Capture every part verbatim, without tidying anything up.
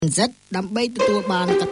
Z ដើម្បីទទួលបានទឹក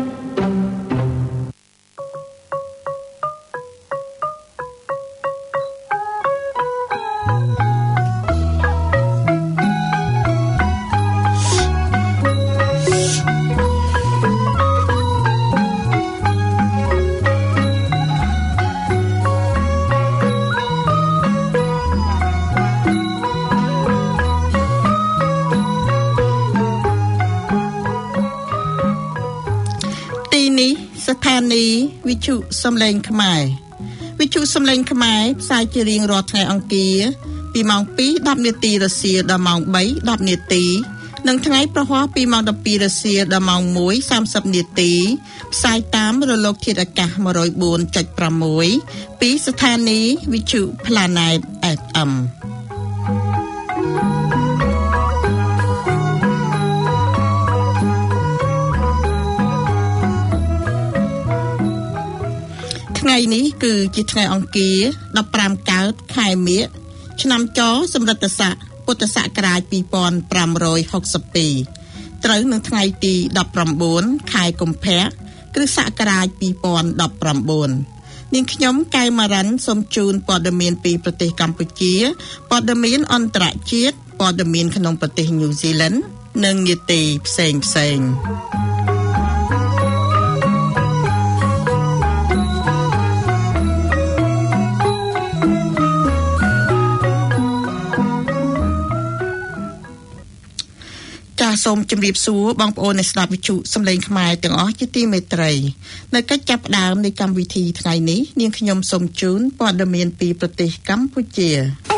ស្ថានីយ៍វិទ្យុសំឡេងខ្មែរវិទ្យុសំឡេងខ្មែរផ្សាយជារៀងរាល់ថ្ងៃអង្គារពីម៉ោង ពីរ ដប់ នាទីរសៀលដល់ម៉ោង បី ដប់ នាទីនិងថ្ងៃប្រហ័សពីម៉ោង ដប់ពីរ រសៀលដល់ម៉ោង មួយ សាមសិប នាទីផ្សាយតាមរលកធាតុអាកាស one oh four point six ពីស្ថានីយ៍វិទ្យុ Planet เอฟ เอ็มថ្ងៃនេះគឺជាថ្ងៃអង្គារដប់ប្រាំកើតខែមិញឆ្នាំចសម្រិតស័កពុទ្ធសករាជtwo thousand five hundred sixty-twoត្រូវនឹងថ្ងៃទីដប់ប្រាំបួនខែកុម្ភៈគ្រិស្តសករាជtwo thousand nineteenនាងខ្ញុំកែវម៉ារ៉ាន់សូមជូនព័ត៌មានពីប្រទេសកម្ពុជាព័ត៌មានអន្តរជាតិព័ត៌មានក្នុងប្រទេសញូហ្សេឡង់និងនីតិផ្សេងផ្សេងសូមជម្រាបសួរបងប្អូនអ្នកស្ដាប់វិទ្យុសំឡេងខ្មែរទាំងអស់ជាទីមេត្រីនៅកិច្ចចាប់ផ្ដើមនៃកម្មវិធីថ្ងៃនេះនាងខ្ញុំសូមជូនព័ត៌មានពីប្រទេសកម្ពុជា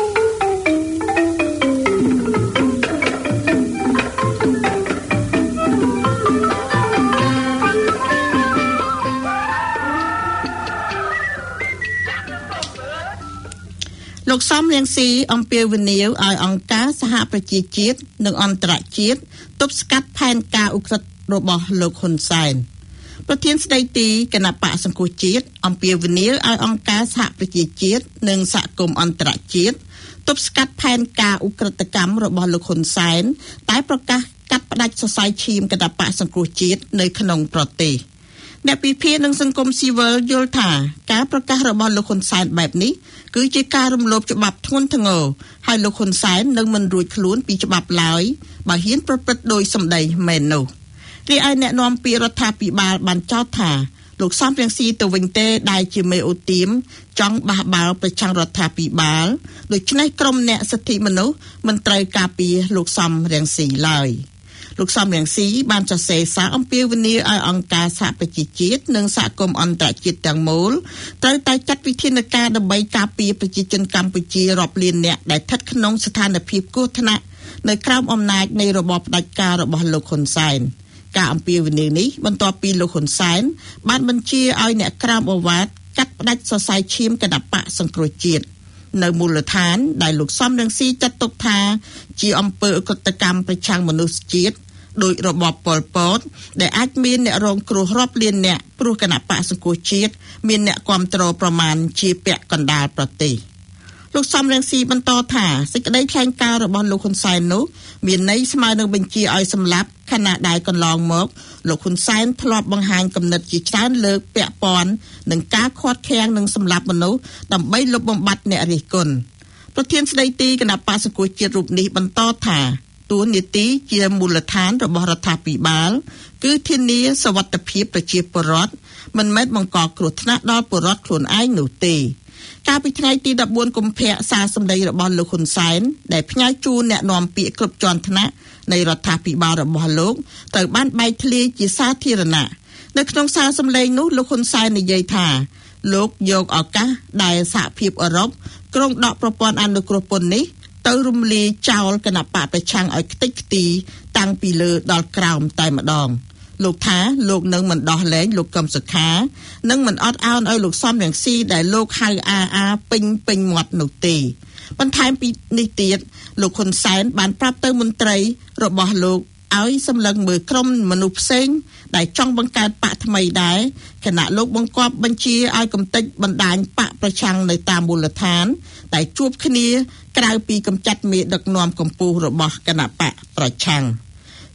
លោកសំរងស៊ីអំពាវនាវឲ្យអង្គការសហប្រជាជាតិនិងអន្តរជាតិទប់ស្កាត់ផែនការឧក្រិដ្ឋរបស់លោកហ៊ុនសែនប្រធានស្ដីទីគណៈបកសង្គ្រោះជាតិអំពាវនាវឲ្យអង្គការសហប្រជាជាតិនិងសហគមន៍អន្តរជាតិទប់ស្កាត់ផែនការឧក្រិដ្ឋកម្មរបស់លោកហ៊ុនសែនតែប្រកាសកាត់ផ្តាច់សរសៃឈាមគណៈបកសង្គ្រោះជាតិនៅក្នុងប្រទេសអ្នកវិភាគនិងសង្គមស៊ីវិលយល់ថាការប្រកាសរបស់លោកហ៊ុនសែនបែបនេះគឺជាការរំលោភច្បាប់ធ្ងន់ធ្ងរហើយលោកហ៊ុនសែននឹងមិនរួចខ្លួនពីច្បាប់ឡើយបើហ៊ានប្រព្រឹត្តដោយសម្ដីមែននោះរីឯអ្នកនាំពាក្យរដ្ឋាភិបាលបានចោទថាលោកសំរងស៊ីទៅវិញទេដែលជាមេអូទីមចង់បះបោរប្រឆាំងរដ្ឋាភិបាលដូច្នេះក្រុមអ្នកសិទ្ធិមនុស្សមិនត្រូវការពារលោកសំរងស៊ីឡើយលោកសំរងស៊ីបានចសេសារអំពាវនាវឲ្យអង្គការសហប្រជាជាតិនិងសហគមន៍អន្តរជាតិទាំងមូលត្រូវតែចាត់វិធានការដើម្បីការពារប្រជាជនកម្ពុជារាប់លាននាក់ដែលស្ថិតក្នុងស្ថានភាពគ្រោះថ្នាក់នៅក្រោមអំណាចនៃរបបផ្ដាច់ការរបស់លោកហ៊ុនសែនការអំពាវនាវនេះបន្ទាប់ពីលោកហ៊ុនសែនបានបញ្ជាឲ្យអ្នកក្រមអាវ៉ាតកាត់ផ្ដាច់សរសៃឈាមគណបកសង្គ្រោះជាតិនៅមូលដ្ឋានដែលលោកសំរងស៊ីចាត់ទុកថាជាអំពើអកតកម្មប្រឆាំងមនុស្សជាតិដោយរបបប៉ុលពតដែលអាចមានអ្នករងគ្រោះរាប់លានអ្នកព្រោះគណៈបកសង្គ្រោះជាតិមានអ្នកគាំទ្រប្រមាណជាពាក់កណ្ដាលប្រទេសលោកសំរងស៊ីបន្តថាសេចក្តីថ្លែងការណ៍របស់លោកហ៊ុនសែននោះមានន័យស្មើនឹងបញ្ជាឲ្យសម្លាប់ខណៈដែលកន្លងមកលោកហ៊ុនសែនធ្លាប់បង្ហាញគំនិតជាច្រើនលើកពាក់ព័ន្ធនឹងការឃាត់ឃាំងនិងសម្លាប់មនុស្សដើម្បីលុបបំបាត់អ្នករិះគន់ប្រធានស្ដីទីគណៈបកសង្គ្រោះជាតិរូបនេះបន្តថាតួនាទីជាមូលដ្ឋានរបស់រដ្ឋាភិបាលគឺធានាសុវត្ថិភាពប្រជាពលរដ្ឋមិនមែនបង្កគ្រោះថ្នាក់ដល់ពលរដ្ឋខ្លួនឯងនោះទេកាលពីថ្ងៃទីដប់បួនកុម្ភៈសារសម្ដីរបស់លោកហ៊ុនសែនដែលផ្ញើជូនអ្នកនាំពាក្យគ្រប់ជាន់ថ្នាក់នៃរដ្ឋាភិបាលរបស់លោកត្រូវបានបែកធ្លាយជាសាធារណៈនៅក្នុងសារសម្លេងនោះលោកហ៊ុនសែននិយាយថាលោកយកឱកាសដែលសហភាពអឺរ៉ុបក្រុងដកប្រព័ន្ធអនុគ្រោះពន្ធនេះទៅរំលាយចោលគណៈបកប្រឆាំងឲ្យខ្ទេចខ្ទីតាំងពីលើដល់ក្រោមតែម្ដងលោកថាលោកនឹងមិនដោះលែងលោកកឹមសុខានិងមិនអត់ឱនឲ្យលោកសំរងស៊ីដែលលោកហៅអាអាពេញពេញមាត់នោះទេបន្ថែមពីនេះទៀតលោកហ៊ុនសែនបានប្រាប់ទៅមន្ត្រីរបស់លោកឲ្យសម្លឹងមើលក្រុមមនុស្សផ្សេងដែលចង់បង្កើតបកថ្មីដែរគណៈលោកបង្គាប់បញ្ជាឲ្យកំទេចបណ្ដាញបកប្រឆាំងនៅតាមមូលដ្ឋានតែជួបគ្នាក្រៅពីកម្ចាត់មេដឹកនាំកម្ពុជារបស់គណៈបកប្រឆាំង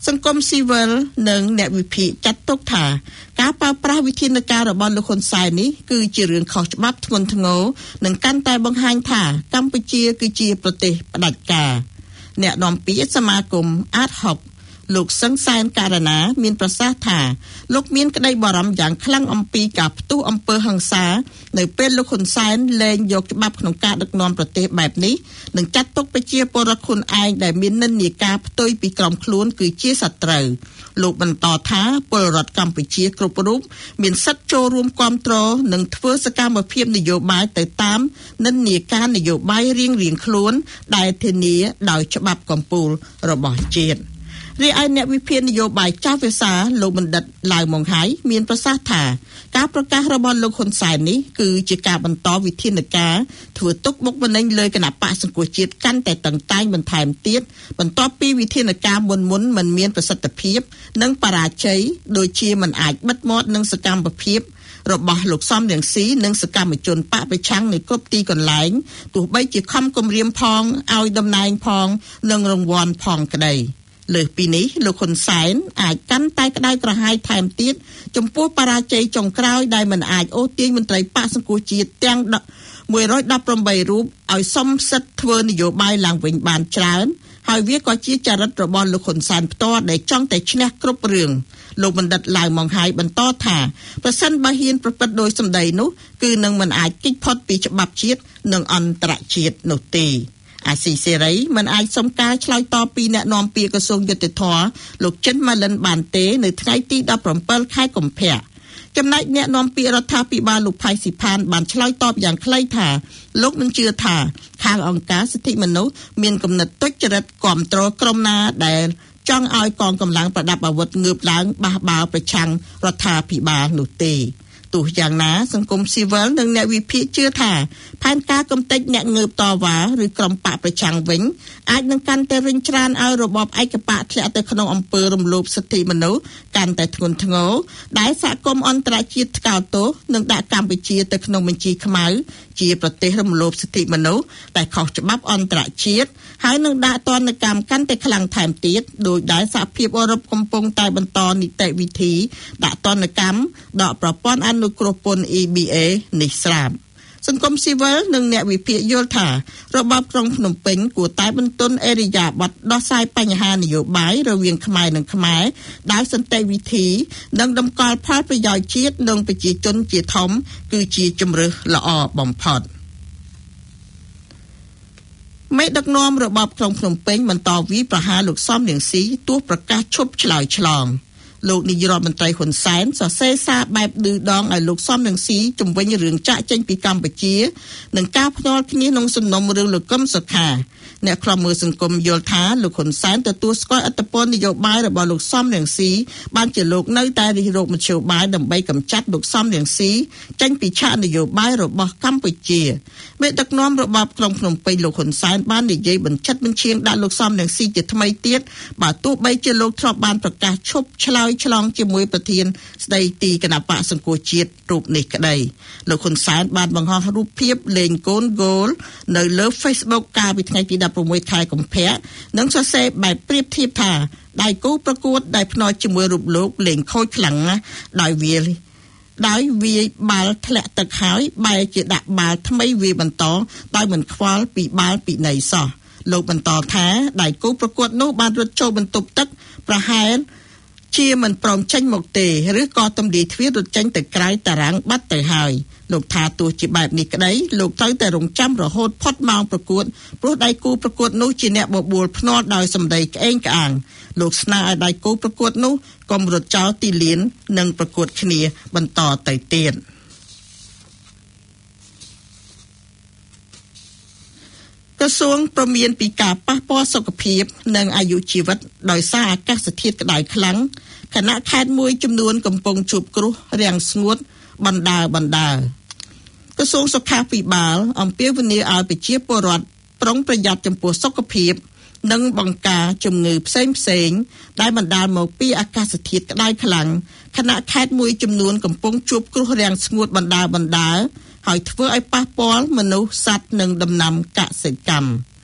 សង្គមស៊ីវិលនិងអ្នកវិភាគចាត់ទុកថាការប្រើប្រាស់វិធានការរបស់លោកហ៊ុនសែននេះគឺជារឿងខុសច្បាប់ធ្ងន់ធ្ងរនិងកាន់តែបង្ហាញថាកម្ពុជាគឺជាប្រទេសផ្ដាច់ការអ្នកនាំពាក្យសមាគមអាតហុកលោកសឹងសែនករណាមានប្រសាសន៍ថាលោកមានក្តីបារម្ភយ៉ាងខ្លាំងអំពីការផ្ទុះអំពើហិង្សានៅពេលលោកហ៊ុនសែនលែងយកច្បាប់ក្នុងការដឹកនាំប្រទេសបែបនេះនិងចាត់ទុកប្រជាពលរដ្ឋខ្លួនឯងដែលមាននិន្នាការផ្ទុយពីក្រុមខ្លួនគឺជាសត្រូវលោកបន្តថាពលរដ្ឋកម្ពុជាគ្រប់រូបមានសិទ្ធិចូលរួមគាំទ្រនិងធ្វើសកម្មភាពនយោបាយទៅតាមនិន្នាការនយោបាយរៀងៗខ្លួនដែលធានាដោយច្បាប់កម្ពុជារបស់ជាតិរីឯអ្នកវិភាគនយោបាយចាស់ភាសាលោកបណ្ឌិតឡាវម៉ុងហៃមានប្រសាសន៍ថាការប្រកាសរបស់លោកហ៊ុនសែននេះគឺជាការបន្តវិធានការធ្វើទុកបុកម្នេញលើគណៈបកសង្គ្រោះជាតិកាន់តែតឹងតែងបន្ថែមទៀតបន្ទាប់ពីវិធានការមុនមុនមិនមានប្រសិទ្ធភាពនិងបរាជ័យដូចជាមិនអាចបិទមាត់នឹងសកម្មភាពរបស់លោកសំរងស៊ីនិងសកម្មជនបកប្រឆាំងនៅគ្រប់ទីកន្លែងទោះបីជាខំគំរាមផងឲ្យតំណែងផងនិងរង្វាន់ផងក្តីលើសពីនេះលោកហ៊ុនសែនអាចកាន់តែក្តៅក្រហាយថែមទៀតចំពោះបរាជ័យចុងក្រោយដែលមិនអាចអូសទាញមន្ត្រីបកសង្គ្រោះជាតិទាំងមួយរយដប់ប្រាំបីរូបឲ្យសមសិទ្ធិធ្វើនយោបាយឡើងវិញបានច្រើនហើយវាក៏ជាចរិតរបស់លោកហ៊ុនសែនផ្ទាល់ដែលចង់តែឈ្នះគ្រប់រឿងលោកបណ្ឌិតឡាវម៉ុងហៃបន្តថាប្រសិនបើហ៊ានប្រព្រឹត្តដោយសម្ដីនោះគឺនឹងមិនអាចគេចផុតពីច្បាប់ជាតិនិងអន្តរជាតិនោះទេអាស៊ីសេរីមិនអាចសុំការឆ្លើយតបពីអ្នកនាំពាក្យក្រសួងយុតិធធលោកចិនម៉ាលិនបានទេនៅថ្ងៃទីដប់ប្រាំពីរខែកុម្ភៈចំណែកអ្នកនាំពាក្យរដ្ឋាភិបាលលោកផៃស៊ីផានបានឆ្លើយតបយ៉ាងខ្លីថាលោកនឹងជឿថាខាងអង្គការសិទ្ធិមនុស្សមានគំនិតទុច្ចរិតគ្រប់គ្រងក្រុមណាដែលចង់ឲ្យកងកម្លាំងប្រដាប់អាវុធងើបឡើងបះបោរប្រឆាំងរដ្ឋាភិបាលនោះទេទោះយ៉ាងណាសង្គមស៊ីវិលនិងអ្នកវិភាគជឿថាផែនការកំទេចអ្នកងើបតវ៉ាឬក្រុមបកប្រឆាំងវិញអាចនឹងកាន់តែរុញច្រានឲ្យរបបឯកបកធ្លាក់ទៅក្នុងអំពើរំលោភសិទ្ធិមនុស្សកាន់តែធ្ងន់ធ្ងរដែលសហគមន៍អន្តរជាតិថ្កោលទោសនិងដាក់កម្ពុជាទៅក្នុងបញ្ជីខ្មៅជាប្រទេសរំលោភសិទ្ធិមនុស្សតែខុសច្បាប់អន្តរជាតិហើយនឹងដាក់ទណ្ឌកម្មកាន់តែខ្លាំងថែមទៀតដោយដែលសហភាពអឺរ៉ុបកំពុងតែបន្តនីតិវិធីដាក់ទណ្ឌកម្មដកប្រព័ន្ធអនុគ្រោះពន្ធ E B A នេះស្រាប់សង្គមស៊ីវិលនិងអ្នកវិភាគយល់ថារបបក្រុងភ្នំពេញគួរតែបន្ទន់អេរិយាប័ត្រដោះស្រាយបញ្ហានយោបាយរវាងខ្មែរនិងខ្មែរដោយសន្តិវិធីនិងតម្កល់ផលប្រយោជន៍ជាតិនិងប្រជាជនជាធំគឺជាជំរើសល្អបំផុតមេដឹកនាំរបបក្រុងភ្នំពេញបន្តវាយប្រហារលោកសំរងស៊ីទោះប្រកាសឈប់ឆ្លើយឆ្លងលោកនាយរដ្ឋមន្ត្រីហ៊ុនសែនសរសេរសារបែបឌឺដងឲ្យលោកសំរងស៊ីជំវិញរឿងចាក់ចេញពីកម្ពុជានិងការភ្នាល់គ្នាក្នុងសំណុំរឿងលោកកឹមសុខាអ្នកខ្លំមើលសង្គមយល់ថាលោកហ៊ុនសែនទទួលស្គាល់អត្តពលនយោបាយរបស់លោកសំរងស៊ីបានជាលោកនៅតែរិះរោបមធ្យោបាយដើម្បីកម្ចាត់លោកសំរងស៊ីចេញពីឆាកនយោបាយរបស់កម្ពុជាមេដឹកនាំរបបក្រុងភ្នំពេញលោកហ៊ុនសែនបាននិយាយបញ្ជាក់បញ្ឈៀងដាក់លោកសំរងស៊ីជាថ្មីទៀតបើទោះបីជាលោកធ្លាប់បានប្រកាសឈប់ឆ្លើយឆ្លងជាមួយប្រធានស្ដីទីគណៈបកសង្គ្រោះជាតិរូបនេះក្តីលោកហ៊ុនសែនបានបង្ហោះរូបភាពលេងកូនហ្គោលនៅលើ Facebook កាលពីថ្ងៃទីដប់ប្រាំមួយខែកុម្ភៈនិងសរសេរបែបប្រៀបធៀបថាដៃគូប្រកួតដែលភ្នាល់ជាមួយរូបលោកលេងខូចខ្លាំងណាស់ដោយវាដោយវាយបាល់ធ្លាក់ទឹកហើយបែរជាដាក់បាល់ថ្មីវាបន្តដោយមិនខ្វល់ពីបាល់ពីណីសោះលោកបន្តថាដៃគូប្រកួតនោះបានរត់ចូលបន្ទប់ទឹកប្រហែលជាមិនព្រមចេញមកទេឬក៏ទំលាយទ្វាររត់ចេញទៅក្រៅតារាងបាត់ទៅហើយលោកថាទោះជាបែបនេះក្តីលោកត្រូវតែរងចាំរហូតផុតម៉ោងប្រកួតព្រោះដៃគូប្រកួតនោះជាអ្នកបបួលភ្នាល់ដោយសម្ដីក្អេងក្អាងលោកស្នើឲ្យដៃគូប្រកួតនោះកុំរត់ចោលទីលាននិងប្រកួតគ្នាបន្តទៅទៀតក្រសួងព្រមានពីការប៉ះពាល់សុខភាពនិងអាយុជីវិតដោយសារអាកាសធាតុក្តៅខ្លាំងខណៈខេត្តមួយចំនួនកំពុងជួបគ្រោះរាំងស្ងួតបណ្ដាបណ្ដាក្រសួងសុខាភិបាលអំពាវនាវឲ្យប្រជាពលរដ្ឋប្រុងប្រយ័ត្នចំពោះសុខភាពនិងបង្ការជំងឺផ្សេងផ្សេងដែលបណ្ដាលមកពីអាកាសធាតុក្តៅខ្លាំងខណៈខេត្តមួយចំនួនកំពុងជួបគ្រោះរាំងស្ងួតបណ្ដាបណ្ដាហើយធ្វើឲ្យប៉ះពាល់មនុស្សសត្វនិងដំណាំកសិកម្ម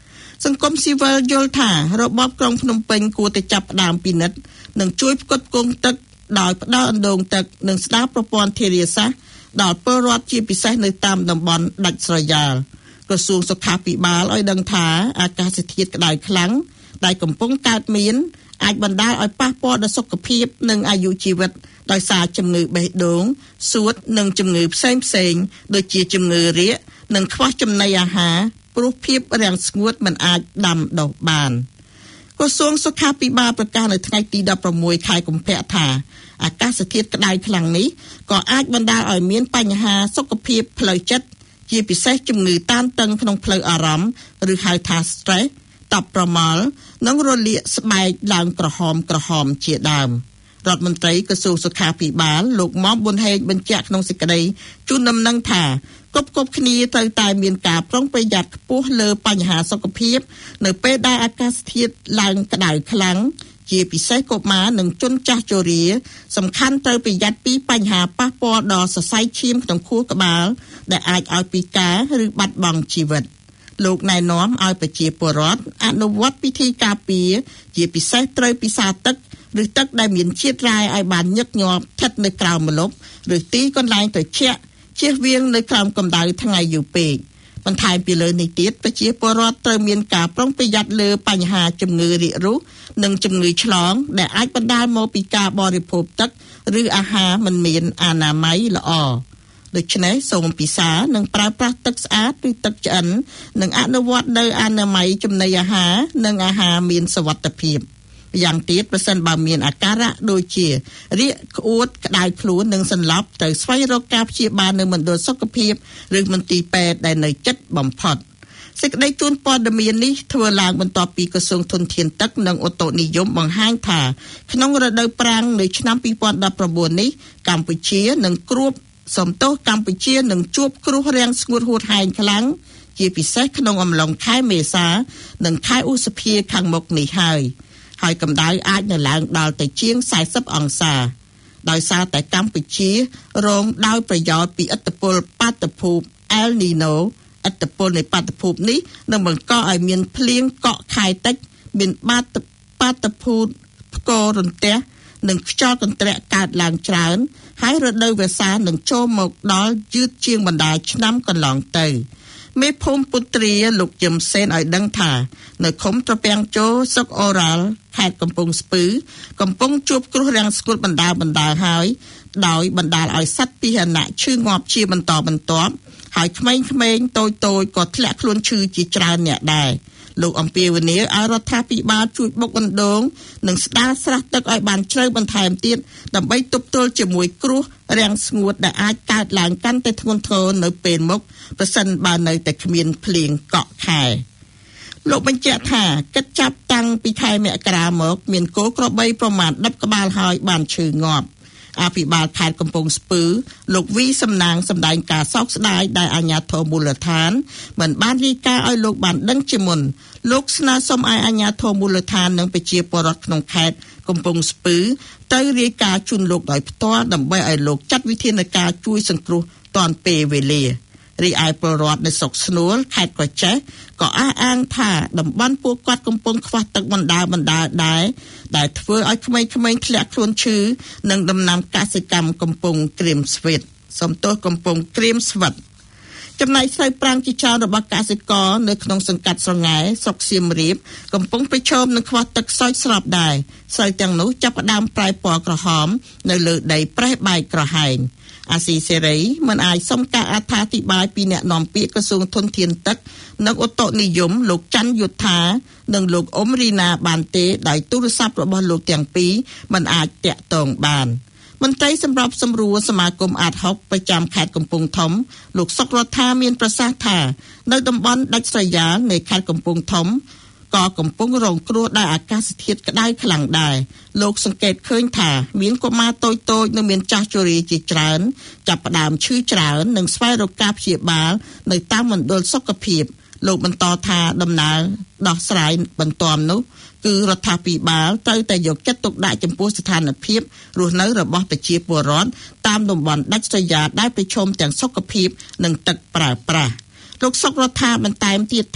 សង្គមស៊ីវិលយល់ថារបបក្រុងភ្នំពេញគួរតែចាប់ផ្ដើមពិនិត្យនិងជួយផ្គត់ផ្គង់ទឹកដោយផ្ដល់អណ្ដូងទឹកនិងស្ដារប្រព័ន្ធធារាសាស្ត្រដល់ពលរដ្ឋជាពិសេសនៅតាមតំបន់ដាច់ស្រយាលក្រសួងសុខាភិបាលឲ្យដឹងថាអាកាសធាតុក្តៅខ្លាំងដែលកំពុងកើតមានអាចបណ្ដាលឲ្យប៉ះពាល់ដល់សុខភាពនិងអាយុជីវិតដោយសារជំងឺបេះដូងសួតនិងជំងឺផ្សេងៗដូចជាជំងឺរាគនិងខ្វះចំណីអាហារព្រោះភាពរាំងស្ងួតមិនអាចដាំដុះបានក្រសួងសុខាភិបាលប្រកាសនៅថ្ងៃទីដប់ប្រាំមួយខែកុម្ភៈថាអាកាសធាតុក្តៅខ្លាំងនេះក៏អាចបណ្ដាលឲ្យមានបញ្ហាសុខភាពផ្លូវចិត្តជាពិសេសជំងឺតានតឹងក្នុងផ្លូវអារម្មណ៍ឬហៅថា stress តប់ប្រមល់និងរលាកស្បែកឡើងក្រហមក្រហមជាដើមរដ្ឋមន្ត្រីក្រសួងសុខាភិបាលលោកមុំប៊ុនហេងបញ្ជាក់ក្នុងសេចក្តីជូនដំណឹងថាគ្រប់គ្រប់គ្នាត្រូវតែមានការប្រុងប្រយ័ត្នខ្ពស់លើបញ្ហាសុខភាពនៅពេលដែលអាកាសធាតុឡើងក្តៅខ្លាំងជាពិសេសកុមារនិងជនចាស់ជរាសំខាន់ត្រូវប្រយ័ត្នពីបញ្ហាប៉ះពាល់ដល់សរសៃឈាមក្នុងខួរក្បាលដែលអាចឲ្យពិការឬបាត់បង់ជីវិតលោកណែនាំឲ្យប្រជាពលរដ្ឋអនុវត្តពិធីការពារជាពិសេសត្រូវពិសាទឹកឬទឹកដែលមានជាតិរ៉ែឲ្យបានញឹកញាប់ស្ថិតនៅក្រោមម្លប់ឬទីកន្លែងត្រជាក់ជៀសវាងនៅក្រោមកម្ដៅថ្ងៃយូរពេកបន្ថែមពីលើនេះទៀតប្រជាពលរដ្ឋត្រូវមានការប្រុងប្រយ័ត្នលើបញ្ហាជំងឺរាគរូសនិងជំងឺឆ្លងដែលអាចបណ្ដាលមកពីការបរិភោគទឹកឬអាហារមិនមានអនាម័យល្អដូច្នេះសូមពិសានិងប្រើប្រាស់ទឹកស្អាតឬទឹកឆ្អិននិងអនុវត្តនៅអនាម័យចំណីអាហារនិងអាហារមានសុវត្ថិភាពយ៉ាងទៀតប្រសិនបើមានអាការៈដូចជារាគក្អួតក្តៅខ្លួននិងសន្លប់ត្រូវស្វែងរកការព្យាបាលនៅមណ្ឌលសុខភាពឬមន្ទីរពេទ្យដែលនៅជិតបំផុតសេចក្តីជូនព័ត៌មាននេះធ្វើឡើងបន្ទាប់ពីក្រសួងធនធានទឹកនិងអូតូនិយមបង្ហាញថាក្នុងរដូវប្រាំងនៅឆ្នាំពីរពាន់ដប់ប្រាំបួននេះកម្ពុជានឹងគ្រួបសំទោសកម្ពុជានឹងជួបគ្រោះរាំងស្ងួតហួតហែងខ្លាំងជាពិសេសក្នុងអំឡុងខែមេសានិងខែឧសភាខាងមុខនេះហើយហើយកម្ដៅអាចនៅឡើងដល់ទៅជាងសែសិបអង្សាដោយសារតែកម្ពុជារងដោយប្រយោជន៍ពីឥទ្ធិពលបាតុភូត El Nino ឥទ្ធិពលនៃបាតុភូតនេះនឹងបង្កឲ្យមានភ្លៀងកក់ខែតិចមានបាតុបាតុភូតផ្គររន្ទះនិងខ្យល់កន្ត្រាក់កើតឡើងច្រើនហើយរដូវវស្សានឹងចូលមកដល់យឺតជាងបណ្ដាឆ្នាំកន្លងទៅមេភូមិពុត្រាលោកយឹមសេនឲ្យដឹងថានៅឃុំត្រពាំងជោស្រុកអូរ៉ាល់ខេត្តកំពង់ស្ពឺកំពុងជួបគ្រោះរាំងស្ងួតបណ្ដាបណ្ដាហើយដោយបណ្ដាលឲ្យសត្វពាហនៈឈឺងាប់ជាបន្តបន្ទាប់ហើយក្មេងៗតូចតូចក៏ធ្លាក់ខ្លួនឈឺជាច្រើនអ្នកដែរលោកអំពាវនាវឲ្យរដ្ឋាភិបាលជួយបុកអណ្ដូងនិងស្ដារស្រះទឹកឲ្យបានជ្រៅបន្ថែមទៀតដើម្បីទប់ទល់ជាមួយគ្រោះរាំងស្ងួតដែលអាចកើតឡើងកាន់តែធ្ងន់ធ្ងរនៅពេលមុខប្រសិនបើនៅតែគ្មានភ្លៀងកក់ខែលោកបញ្ជាក់ថាគិតចាប់តាំងពីខែមករាមកមានគោក្របីប្រមាណដប់ក្បាលហើយបានឈឺងាប់អភិបាលខេត្តកំពង់ស្ពឺលោកវីសំណាងសម្ដែងការសោកស្ដាយដែលអាជ្ញាធរមូលដ្ឋានមិនបានរាយការណ៍ឲ្យលោកបានដឹងជាមុនលោកស្នើសុំឲ្យអាជ្ញាធរមូលដ្ឋាននិងប្រជាពលរដ្ឋក្នុងខេត្តកំពង់ស្ពឺទៅរាយការណ៍ជូនលោកដោយផ្ទាល់ដើម្បីឲ្យលោកចាត់វិធានការជួយសង្គ្រោះទាន់ពេលវេលារីឯពលរដ្ឋនៅស្រុកស្នួលខេត្តក្រចេះក៏អះអាងថាតំបន់ពួកគាត់កំពុងខ្វះទឹកបណ្ដាបណ្ដាដែរដែលធ្វើឲ្យក្មេងៗធ្លាក់ខ្លួនឈឺនិងដំណាំកសិកម្មកំពុងក្រៀមស្វិតសំទោសកំពុងក្រៀមស្វិតចំណែកស្រូវប្រាំងជាច្រើនរបស់កសិករនៅក្នុងសង្កាត់ស្រងែស្រុកសៀមរាបកំពុងប្រឈមនឹងខ្វះទឹកស្រោចស្រពដែរស្រូវទាំងនោះចាប់ផ្ដើមប្រែពណ៌ក្រហមនៅលើដីប្រេះបែកក្រហែងអាស៊ីសេរីមិនអាចសុំការអត្ថាធិប្បាយពីអ្នកនាំពាក្យក្រសួងធនធានទឹកនិងអូតូនិយមលោកច័ន្ទយុធានិងលោកអ៊ុំរីណាបានទេដោយទូរស័ព្ទរបស់លោកទាំងពីរមិនអាចតាក់ទងបានមន្ត្រីសម្របសម្រួលសមាគមអាតហុកប្រចាំខេត្តកំពង់ធំលោកសុករដ្ឋាមានប្រសាសន៍ថានៅតំបន់ដាច់ស្រយាលនៃខេត្តកំពង់ធំក៏កំពុងរងគ្រោះដោយអាកាសធាតុក្តៅខ្លាំងដែរលោកសង្កេតឃើញថាមានកុមារតូចតូចនិងមានចាស់ជរាជាច្រើនចាប់ផ្ដើមឈឺច្រើននិងស្វែងរកការព្យាបាលនៅតាមមណ្ឌលសុខភាពលោកបន្តថាដំណើរដោះស្រាយបន្ទាន់នោះគឺរដ្ឋាភិបាលត្រូវតែយកចិត្តទុកដាក់ចំពោះស្ថានភាពរស់នៅរបស់ប្រជាពលរដ្ឋតាមតំបន់ដាច់ស្រយាលដែលប្រឈមទាំងសុខភាពនិងទឹកប្រើប្រាស់លោកសុករដ្ឋាបន្ថែមទៀតថា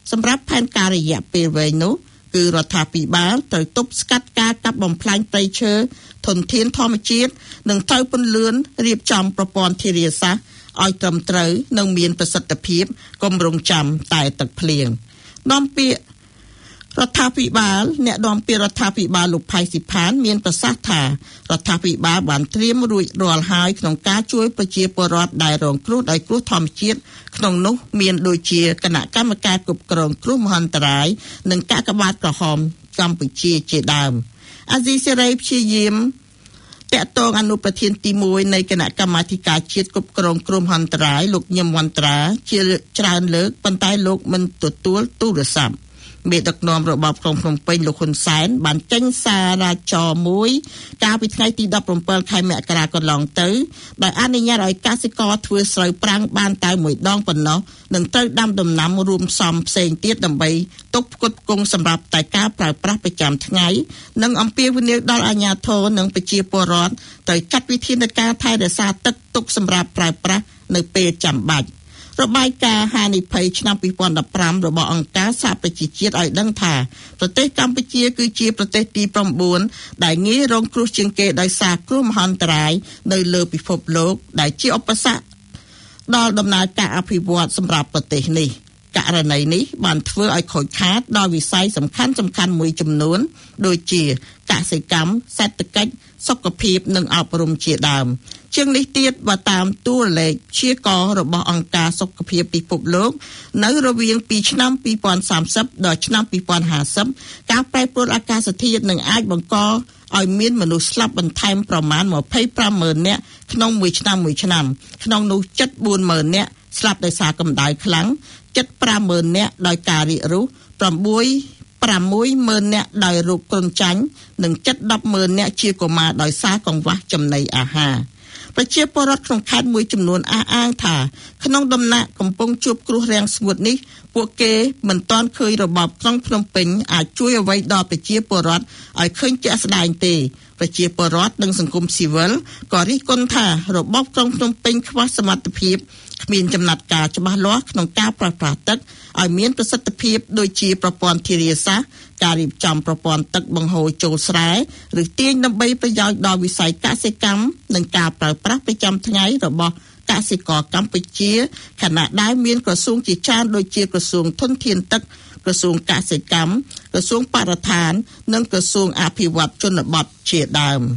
សម្រាប់ផែនការរយៈពេលវែងនោះគឺរដ្ឋាភិបាលត្រូវទប់ស្កាត់ការកាប់បំផ្លាញព្រៃឈើធនធានធម្មជាតិនិងត្រូវពន្លឿនរៀបចំប្រព័ន្ធធារាសាស្ត្រឲ្យត្រឹមត្រូវនិងមានប្រសិទ្ធភាពកុំរងចាំតែទឹកភ្លៀងនាំពាក្យរដ្ឋាភិបាលអ្នកនាំពាក្យរដ្ឋាភិបាលលោកផៃស៊ីផានមានប្រសាសន៍ថារដ្ឋាភិបាលបានត្រៀមរួចរាល់ហើយក្នុងការជួយប្រជាពលរដ្ឋដែលរងគ្រោះដោយគ្រោះធម្មជាតិក្នុងនោះមានដូចជាគណៈកម្មការគ្រប់គ្រងគ្រោះមហន្តរាយនិងកាកបាទក្រហមកម្ពុជាជាដើមអាស៊ីសេរីព្យាយាមតកតងអនុប្រធានទីមួយនៃគណៈកម្មាធិការជាតិគ្រប់គ្រងគ្រោះមហន្តរាយលោកញឹមវន្ត្រាជាច្រើនលើកប៉ុន្តែលោកមិនទទួលទូរស័ព្ទមេដឹកនាំរបបក្រុងភ្នំពេញលោកហ៊ុនសែនបានចេញសាររាចរណ៍មួយកាលពីថ្ងៃទីដប់ប្រាំពីរខែមករាកន្លងទៅដោយអនុញ្ញាតឲ្យកសិករធ្វើស្រូវប្រាំងបានតែមួយដងប៉ុណ្ណោះនិងត្រូវដាំដំណាំរួមផ្សំផ្សេងទៀតដើម្បីទុកផ្គត់ផ្គង់សម្រាប់តែការប្រើប្រាស់ប្រចាំថ្ងៃនិងអំពាវនាវដល់អាជ្ញាធរនិងប្រជាពលរដ្ឋត្រូវចាត់វិធានការថែរក្សាទឹកទុកសម្រាប់ប្រើប្រាស់នៅពេលចាំបាច់របាយការណ៍ហានិភ័យឆ្នាំពីរពាន់ដប់ប្រាំរបស់អង្គការសហប្រជាជាតិឲ្យដឹងថាប្រទេសកម្ពុជាគឺជាប្រទេសទី៩ដែលងាយរងគ្រោះជាងគេដោយសារគ្រោះមហន្តរាយនៅលើពិភពលោកដែលជាឧបសគ្គដល់ដំណើរការអភិវឌ្ឍសម្រាប់ប្រទេសនេះករណីនេះបានធ្វើឲ្យខូចខាតដល់វិស័យសំខាន់សំខាន់មួយចំនួនដូចជាកសិកម្មសេដ្ឋកិច្ចសុខភាពនិងអប់រំជាដើមជាងនេះទៀតបើតាមតួលេខព្យាករណ៍របស់អង្គការសុខភាពពិភពលោកនៅរវាងពីឆ្នាំពីរពាន់សាមសិបដល់ឆ្នាំពីរពាន់ហាសិបការប្រែប្រួលអាកាសធាតុនឹងអាចបង្កឲ្យមានមនុស្សស្លាប់បន្ថែមប្រមាណម្ភៃប្រាំម៉ឺននាក់ក្នុងមួយឆ្នាំមួយឆ្នាំក្នុងនោះជិតបួនម៉ឺននាក់ស្លាប់ដោយសារកម្ដៅខ្លាំងជិតប្រាំម៉ឺននាក់ដោយការរាករូសប្រាំមួយ ប្រាំមួយម៉ឺននាក់ដោយរោគគ្រុនចាញ់និងជិតដប់ម៉ឺននាក់ជាកុមារដោយសារកង្វះចំណីអាហារប្រជាពលរដ្ឋក្នុងខេត្តមួយចំនួនអះអាងថាក្នុងដំណាក់កំពុងជួបគ្រោះរាំងស្ងួតនេះពួកគេមិនទាន់ឃើញរបបក្រុងភ្នំពេញអាចជួយអ្វីដល់ប្រជាពលរដ្ឋឲ្យឃើញជាក់ស្ដែងទេប្រជាពលរដ្ឋនិងសង្គមស៊ីវិលក៏រិះគន់ថារបបក្រុងភ្នំពេញខ្វះសមត្ថភាពគ្មានចំណាត់ការច្បាស់លាស់ក្នុងការប្រើប្រាស់ទឹកឲ្យមានប្រសិទ្ធភាពដូចជាប្រព័ន្ធធារាសាស្ត្រការរៀបចំប្រព័ន្ធទឹកបង្ហូរចូលស្រែឬទាញដើម្បីប្រយោជន៍ដល់វិស័យកសិកម្មនិងការប្រើប្រាស់ប្រចាំថ្ងៃរបស់កសិករកម្ពុជាខណៈដែលមានក្រសួងជាច្រើនដូចជាក្រសួងធនធានទឹកក្រសួងកសិកម្មក្រសួងបរិស្ថាននិងក្រសួងអភិវឌ្ឍជនបទជាដើម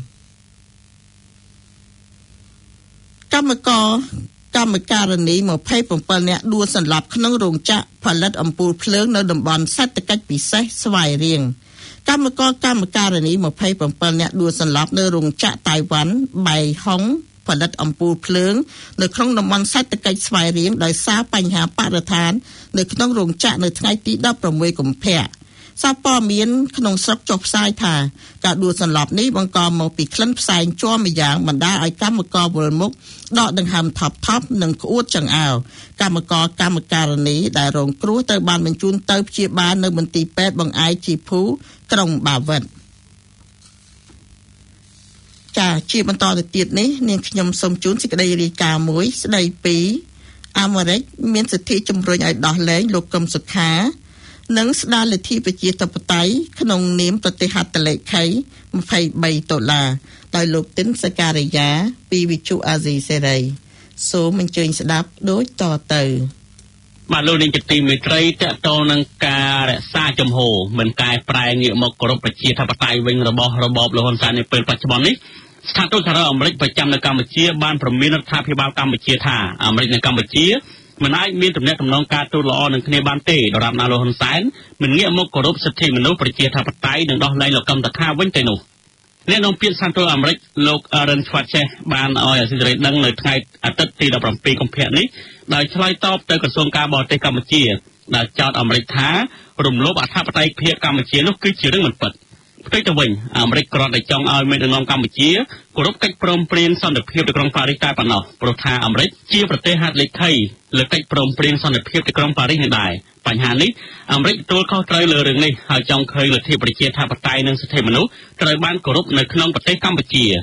កម្មករកម្មការិនីម្ភៃប្រាំនាក់ដួលសន្លប់ក្នុងរោងចក្រផលិតអំពូលភ្លើងនៅតំបន់សេដ្ឋកិច្ចពិសេសស្វាយរៀងកម្មករកម្មការិនីម្ភៃប្រាំនាក់ដួលសន្លប់នៅរោងចក្រតៃវ៉ាន់បៃហុងផលិតអំពូលភ្លើងនៅក្នុងតំបន់សេដ្ឋកិច្ចស្វាយរៀងដោយសារបញ្ហាបរិស្ថាននៅក្នុងរោងចក្រនៅថ្ងៃទីដប់ប្រាំមួយកុម្ភៈសារព័ត៌មានក្នុងស្រុកចុះផ្សាយថាការដួលសន្លប់នេះបង្កមកពីក្លិនផ្សែងជាប់ម្យ៉ាងបណ្ដាលឲ្យកម្មករវិលមុខដកដង្ហើមថប់ថប់និងក្អួតចង្អោរកម្មករកម្មការិនីដែលរងគ្រោះត្រូវបានបញ្ជូនទៅព្យាបាលនៅមន្ទីរពេទ្យបង្អែកជីភូក្រុងបាវិតចាជាបន្តទៅទៀតនេះនាងខ្ញុំសូមជូនសេចក្តីរាយការណ៍មួយស្តីពីអាមេរិកមានសិទ្ធិជំរុញឲ្យដោះលែងលោកកឹមសុខានិងស្ដារលទ្ធិប្រជាធិបតេយ្យក្នុងនាមប្រទេសហត្ថលេខីម្ភៃបីដុល្លារដោយលោកទីនសការីយ៉ាពីវិទ្យុអាស៊ីសេរីសូមអញ្ជើញស្ដាប់ដូចតទៅបាទលោកនាងជាទីមេត្រីតកតងនឹងការរក្សាជំហរមិនកែប្រែងាកមកគោរពប្រជាធិបតេយ្យវិញរបស់របបលហ៊ុនសែននៅពេលបច្ចុប្បន្ននេះស្ថានទូតសហរដ្ឋអាមេរិកប្រចាំនៅកម្ពុជាបានព្រមានរដ្ឋាភិបាលកម្ពុជាថាអាមេរិកនិងកម្ពុជាមិនអាចមានទំនាក់ទំនងការទូតល្អនឹងគ្នាបានទេដរាបណាលោកហ៊ុនសែនមិនងាកមកគោរពសិទ្ធិមនុស្សប្រជាធិបតេយ្យនិងដោះលែងលោកកឹមសុខាវិញទេនោះអ្នកនាំពាក្យសាន្តុអាមេរិកលោក Aaron Schwartz បានឲ្យអាស៊ីសេរីដឹងនៅថ្ងៃអាទិត្យទីដប់ប្រាំពីរកុម្ភៈនេះដោយឆ្លើយតបទៅក្រសួងការបរទេសកម្ពុជាដែលចោទអាមេរិកថារំលោភអធិបតេយ្យភាពកម្ពុជានោះគឺជារឿងមិនពិតផ្ទុយទៅវិញអាមេរិកគ្រាន់តែចង់ឲ្យមេដឹកនាំកម្ពុជាគោរពកិច្ចព្រមព្រៀងសន្តិភាពទីក្រុងប៉ារីសតែប៉ុណ្ណោះព្រោះថាអាមេរិកជាប្រទេសហត្ថលេខីលើកិច្ចព្រមព្រៀងសន្តិភាពទីក្រុងប៉ារីសនេះដែរបញ្ហានេះអាមេរិកទទួលខុសត្រូវលើរឿងនេះហើយចង់ឃើញលទ្ធិប្រជាធិបតេយ្យនិងសិទ្ធិមនុស្សត្រូវបានគោរពនៅក្នុងប្រទេសកម្ពុជា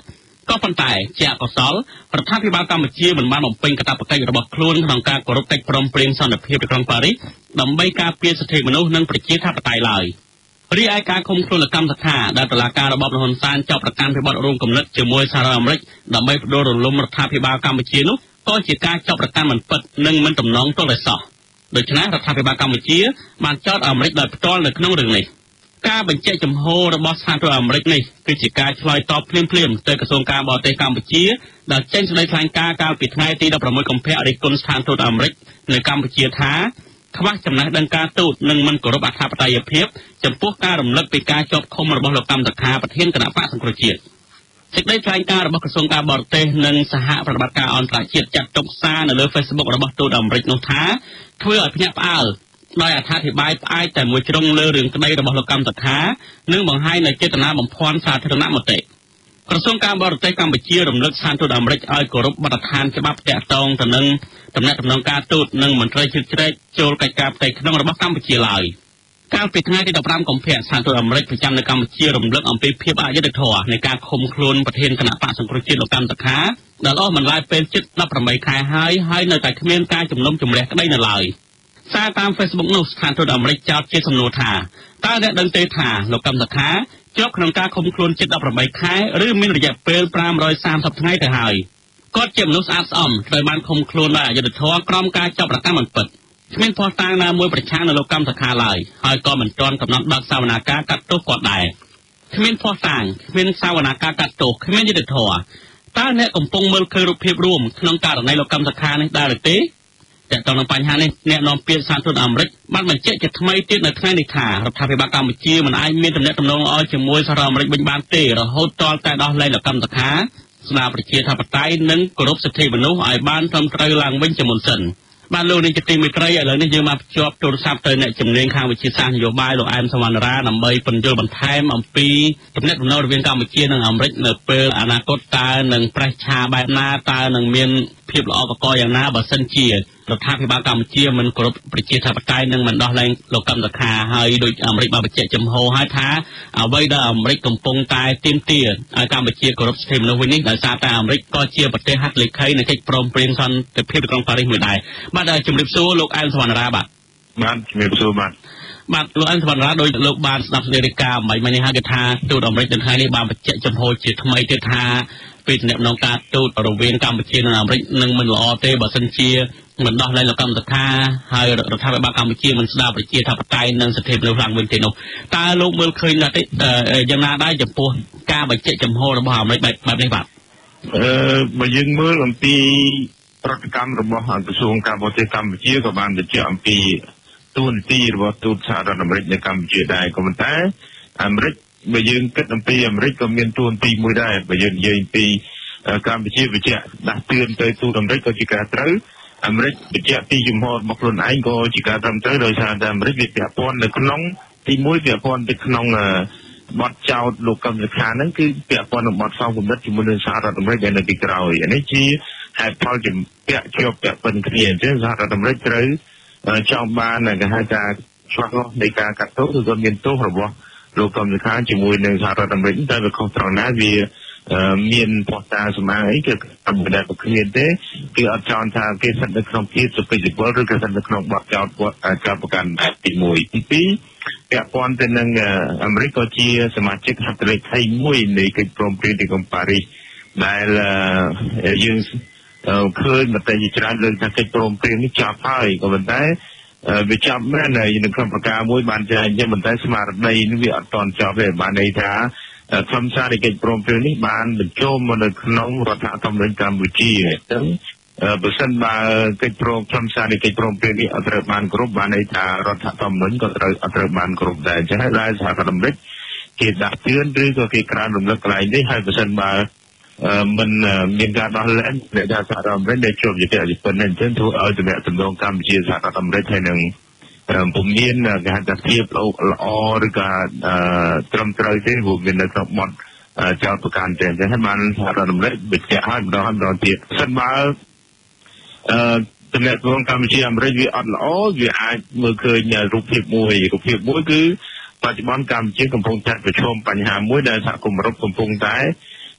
ក៏ប៉ុន្តែជាអកុសលរដ្ឋាភិបាលកម្ពុជាមិនបានបំពេញកាតព្វកិច្ចរបស់ខ្លួនក្នុងការគោរពកិច្ចព្រមព្រៀងសន្តិភាពទីក្រុងប៉ារីសដើម្បីការពារសិទ្ធិមនុស្សនិងប្រជាធិបតេយ្យឡើយរីឯការឃុំខ្លួនកម្មសខាដែលតុលាការរបបលហ៊ុនសែនចោទប្រកាន់ពីបទរួមគំនិតជាមួយសហរដ្ឋអាមេរិកដើម្បីផ្ដួលរំលំរដ្ឋាភិបាលកម្ពុជានោះក៏ជាការចោទប្រកាន់មិនពិតនិងមិនទំនងទល់តែសោះដូច្នេះរដ្ឋាភិបាលកម្ពុជាបានចោទអាមេរិកដោយផ្ទាល់នៅក្នុងរឿងនេះការបញ្ជាក់ចំហរបស់សហរដ្ឋអាមេរិកនេះគឺជាការឆ្លើយតបភ្លាមៗទៅក្រសួងការបរទេសកម្ពុជាដែលចេញសេចក្តីថ្លែងការណ៍កាលពីថ្ងៃទីដប់ប្រាំមួយកុម្ភៈរិះគន់ស្ថានទូតអាមេរិកនៅកម្ពុជាថាខ្វះចំណេះដឹងការទូតនិងមិនគោរពអធិបតេយ្យភាពចំពោះការរំលឹកពីការជាប់ឃុំរបស់លោកកម្មសខាប្រធានគណៈបក្សសង្គ្រោះជាតិសេចក្តីថ្លែងការណ៍របស់ក្រសួងការបរទេសនិងសហប្រតិបត្តិការអន្តរជាតិចាត់ទុកសារនៅលើ Facebook របស់ទូតអាមេរិកនោះថាធ្វើឲ្យភ្ញាក់ផ្អើលដោយអត្ថាធិប្បាយផ្អែកតែមួយជ្រុងលើរឿងក្តីរបស់លោកកម្មសខានិងបង្ហាញនូវចេតនាបំភាន់សាធារណមតិក្រសួងការបរទេសកម្ពុជារំលឹកស្ថានទូតអាមេរិកឲ្យគោរពបទដ្ឋានច្បាប់ទាក់ទងទៅនឹងតំណែងតំណងការទូតនិងមន្ត្រីជ្រៀតជ្រែកចូលកិច្ចការផ្ទៃក្នុងរបស់កម្ពុជាឡើយកាលពីថ្ងៃទីដប់ប្រាំកុម្ភៈស្ថានទូតអាមេរិកប្រចាំនៅកម្ពុជារំលឹកអំពីភាពអយុត្តិធម៌នៃការឃុំខ្លួនប្រធានគណៈបក្សសង្គ្រោះជាតិលោកកម្មសខាដែលអស់បន្លាយពេលជិតដប់ប្រាំបីខែហើយហើយនៅតែគ្មានការជំនុំជម្រះក្តីនៅឡើយសារតាម Facebook នោះស្ថានទូតអាមេរិកចោទជាសំណួរថាតើអ្នកដឹងទេថាលោកកម្មសខាជាប់ក្នុងការឃុំខ្លួនជិតដប់ប្រាំបីខែឬមានរយៈពេលប្រាំរយសាមសិបថ្ងៃទៅហើយគាត់ជាមនុស្សស្អាតស្អំត្រូវបានឃុំខ្លួនដោយអយុត្តិធម៌ក្រោមការចាប់ប្រកាន់មិនពិតគ្មានភស្តុតាងណាមួយប្រឆាំងនឹងលោកកម្មសខាឡើយហើយក៏មិនទាន់កំណត់បើកសវនាការកាត់ទោសគាត់ដែរគ្មានភស្តុតាងគ្មានសវនាការកាត់ទោសគ្មានយុត្តិធម៌តើអ្នកកំពុងមើលឃើញរូបភាពរួមក្នុងករណីលោកកម្មសខានេះដែរឬទេតែតើនៅបញ្ហានេះអ្នកនាំពាក្យសហរដ្ឋអាមេរិកបានបញ្ជាក់ជាថ្មីទៀតនៅថ្ងៃនេះថារដ្ឋាភិបាលកម្ពុជាមិនអាចមានទំនាក់ទំនងល្អជាមួយសហរដ្ឋអាមេរិកវិញបានទេរហូតទាល់តែដោះលែងលោកកម្មសខាស្ដារប្រជាធិបតេយ្យនិងគោរពសិទ្ធិមនុស្សឲ្យបានត្រឹមត្រូវឡើងវិញជាមុនសិនបានលោកនាងជាទីមេត្រីឥឡូវនេះយើងមកភ្ជាប់ទូរស័ព្ទទៅអ្នកជំនាញខាងវិទ្យាសាស្ត្រនយោបាយលោកអែមសវណ្ណរាដើម្បីពន្យល់បន្ថែមអំពីទំនាក់ទំនងរវាងកម្ពុជានិងអាមេរិកនៅពេលអនាគតតើនឹងប្រេះឆាបែបណាតើនឹងមានភាពល្អកកយ៉ាងណាបើសិនជារដ្ឋាភិបាលកម្ពុជាមិនគោរពប្រជាធិបតេយ្យនិងមិនដោះលែងលោកកម្មសខាហើយដោយអាមេរិកបានបញ្ជាក់ចំហហើយថាអ្វីដែលអាមេរិកកំពុងតែទាមទារឲ្យកម្ពុជាគោរពសិទ្ធិមនុស្សវិញនេះដោយសារតែអាមេរិកក៏ជាប្រទេសហត្ថលេខីនៃកិច្ចព្រមព្រៀងសន្តិភាពទីក្រុងប៉ារីសមួយដែរបាទជំរាបសួរលោកអែមសវណ្ណរាបាទបាទជំរាបសួរបាទបាទលោកអែមសវណ្ណរាដោយលោកបានស្ដាប់សេចក្តីរាយការណ៍មិនមិញនេះហើយគេថាទូតអាមេរិកនៅថ្ងៃនេះបានបញ្ជាក់ចំហជាថ្មីទៀតថាពីទំនាក់ទំនងការទូតរវាងកម្ពុជានិងអាមេរិកនឹងមិនល្អទេបើសិនជាមិនដោះលែងលោកកម្មសខាហើយរដ្ឋាភិបាលកម្ពុជាមិនស្ដារប្រជាធិបតេយ្យនិងសិទ្ធិមនុស្សឡើងវិញទេនោះតើលោកមើលឃើញថាទេយ៉ាងណាដែរចំពោះការបញ្ជាក់ចំហរបស់អាមេរិកបែបនេះបាទអឺបើយើងមើលអំពីប្រតិកម្មរបស់ក្រសួងការបរទេសកម្ពុជាក៏បានបញ្ជាក់អំពីទូនាទីរបស់ទូតសហរដ្ឋអាមេរិកនៅកម្ពុជាដែរក៏ប៉ុន្តែអាមេរិកបើយើងគិតអំពីអាមេរិកក៏មានទូនាទីមួយដែរបើយើងនិយាយពីកម្ពុជាបញ្ជាក់ដាស់តឿនទៅទូតអាមេរិកក៏ជាការត្រូវអាមេរិកបញ្ជាក់ពីជំហររបស់ខ្លួនឯងក៏ជាការត្រឹមត្រូវដោយសារតែអាមេរិកវាពាក់ព័ន្ធនៅក្នុងទីមួយពាក់ព័ន្ធទៅក្នុងបទចោទលោកកម្មសខាហ្នឹងគឺពាក់ព័ន្ធនឹងបទសងគំនិតជាមួយនឹងសហរដ្ឋអាមេរិកដែលនៅពីក្រោយអានេះជាហេតុផលជំពាក់ជាប់ពាក់ព័ន្ធគ្នាអញ្ចឹងសហរដ្ឋអាមេរិកត្រូវចង់បានគេហៅថាឆ្លោះនៃការកាត់ទោសឬក៏មានទោសរបស់លោកកម្មសខាជាមួយនឹងសហរដ្ឋអាមេរិកតែវាខុសត្រង់ណាវាមានផុសតាសម្អាងអីគឺអត់ដែលគ្មានទេគឺអត់ចង់ថាគេស្ថិតនៅក្នុងភាពសុភសិពលឬក៏ស្ថិតនៅក្នុងបទចោទចោទប្រកាន់បែបទីមួយទីពីរពាក់ព័ន្ធទៅនឹងអាមេរិកក៏ជាសមាជិកហត្ថលេខីមួយនៃកិច្ចព្រមព្រៀងទីក្រុងប៉ារីសដែលយើងឃើញមតិជាច្រើនលើកថាកិច្ចព្រមព្រៀងនេះចប់ហើយក៏ប៉ុន្តែវាចប់មែននៅក្នុងប្រការមួយបានចែងយ៉ាងប៉ុន្តែស្មារតីនេះវាអត់ទាន់ចប់ទេបានន័យថាខ្លឹមសារនៃកិច្ចព្រមព្រៀងនេះបានបញ្ចូលមកនៅក្នុងរដ្ឋធម្មនុញ្ញកម្ពុជាអញ្ចឹងបើសិនបើកិច្ចព្រមខ្លឹមសារនៃកិច្ចព្រមព្រៀងនេះអត់ត្រូវបានគ្រប់បានន័យថារដ្ឋធម្មនុញ្ញក៏ត្រូវអត់ត្រូវបានគ្រប់ដែរអញ្ចឹងហើយដែលសហរដ្ឋអាមេរិកគេដាក់ទឿនឬក៏គេក្រានរំលឹកកន្លែងនេះហើយបើសិនបើមិនមានការដោះលែងអ្នកដែលសហរដ្ឋអាមេរិកដែលជាប់យុទ្ធអធិបតេយ្យអញ្ចឹងធ្វើឲ្យទំនាក់ទំនងកម្ពុជាសហរដ្ឋអាមេរិកហើយនឹងពុំមានគេហៅថាភាពល្អឬក៏ត្រឹមត្រូវទេព្រោះមាននៅក្នុងបទចោទប្រកាន់ទេអញ្ចឹងហើយបានសហរដ្ឋអាមេរិកបញ្ជាក់ឲ្យម្ដងហើយម្ដងទៀតសិនបើអឺទំនាក់ទំនងកម្ពុជាអាមេរិកវាអត់ល្អវាអាចមើលឃើញរូបភាពមួយរូបភាពមួយគឺបច្ចុប្បន្នកម្ពុជាកំពុងចាត់ប្រឈមបញ្ហាមួយដែលសហគមន៍អឺរ៉ុបកំពុងតែ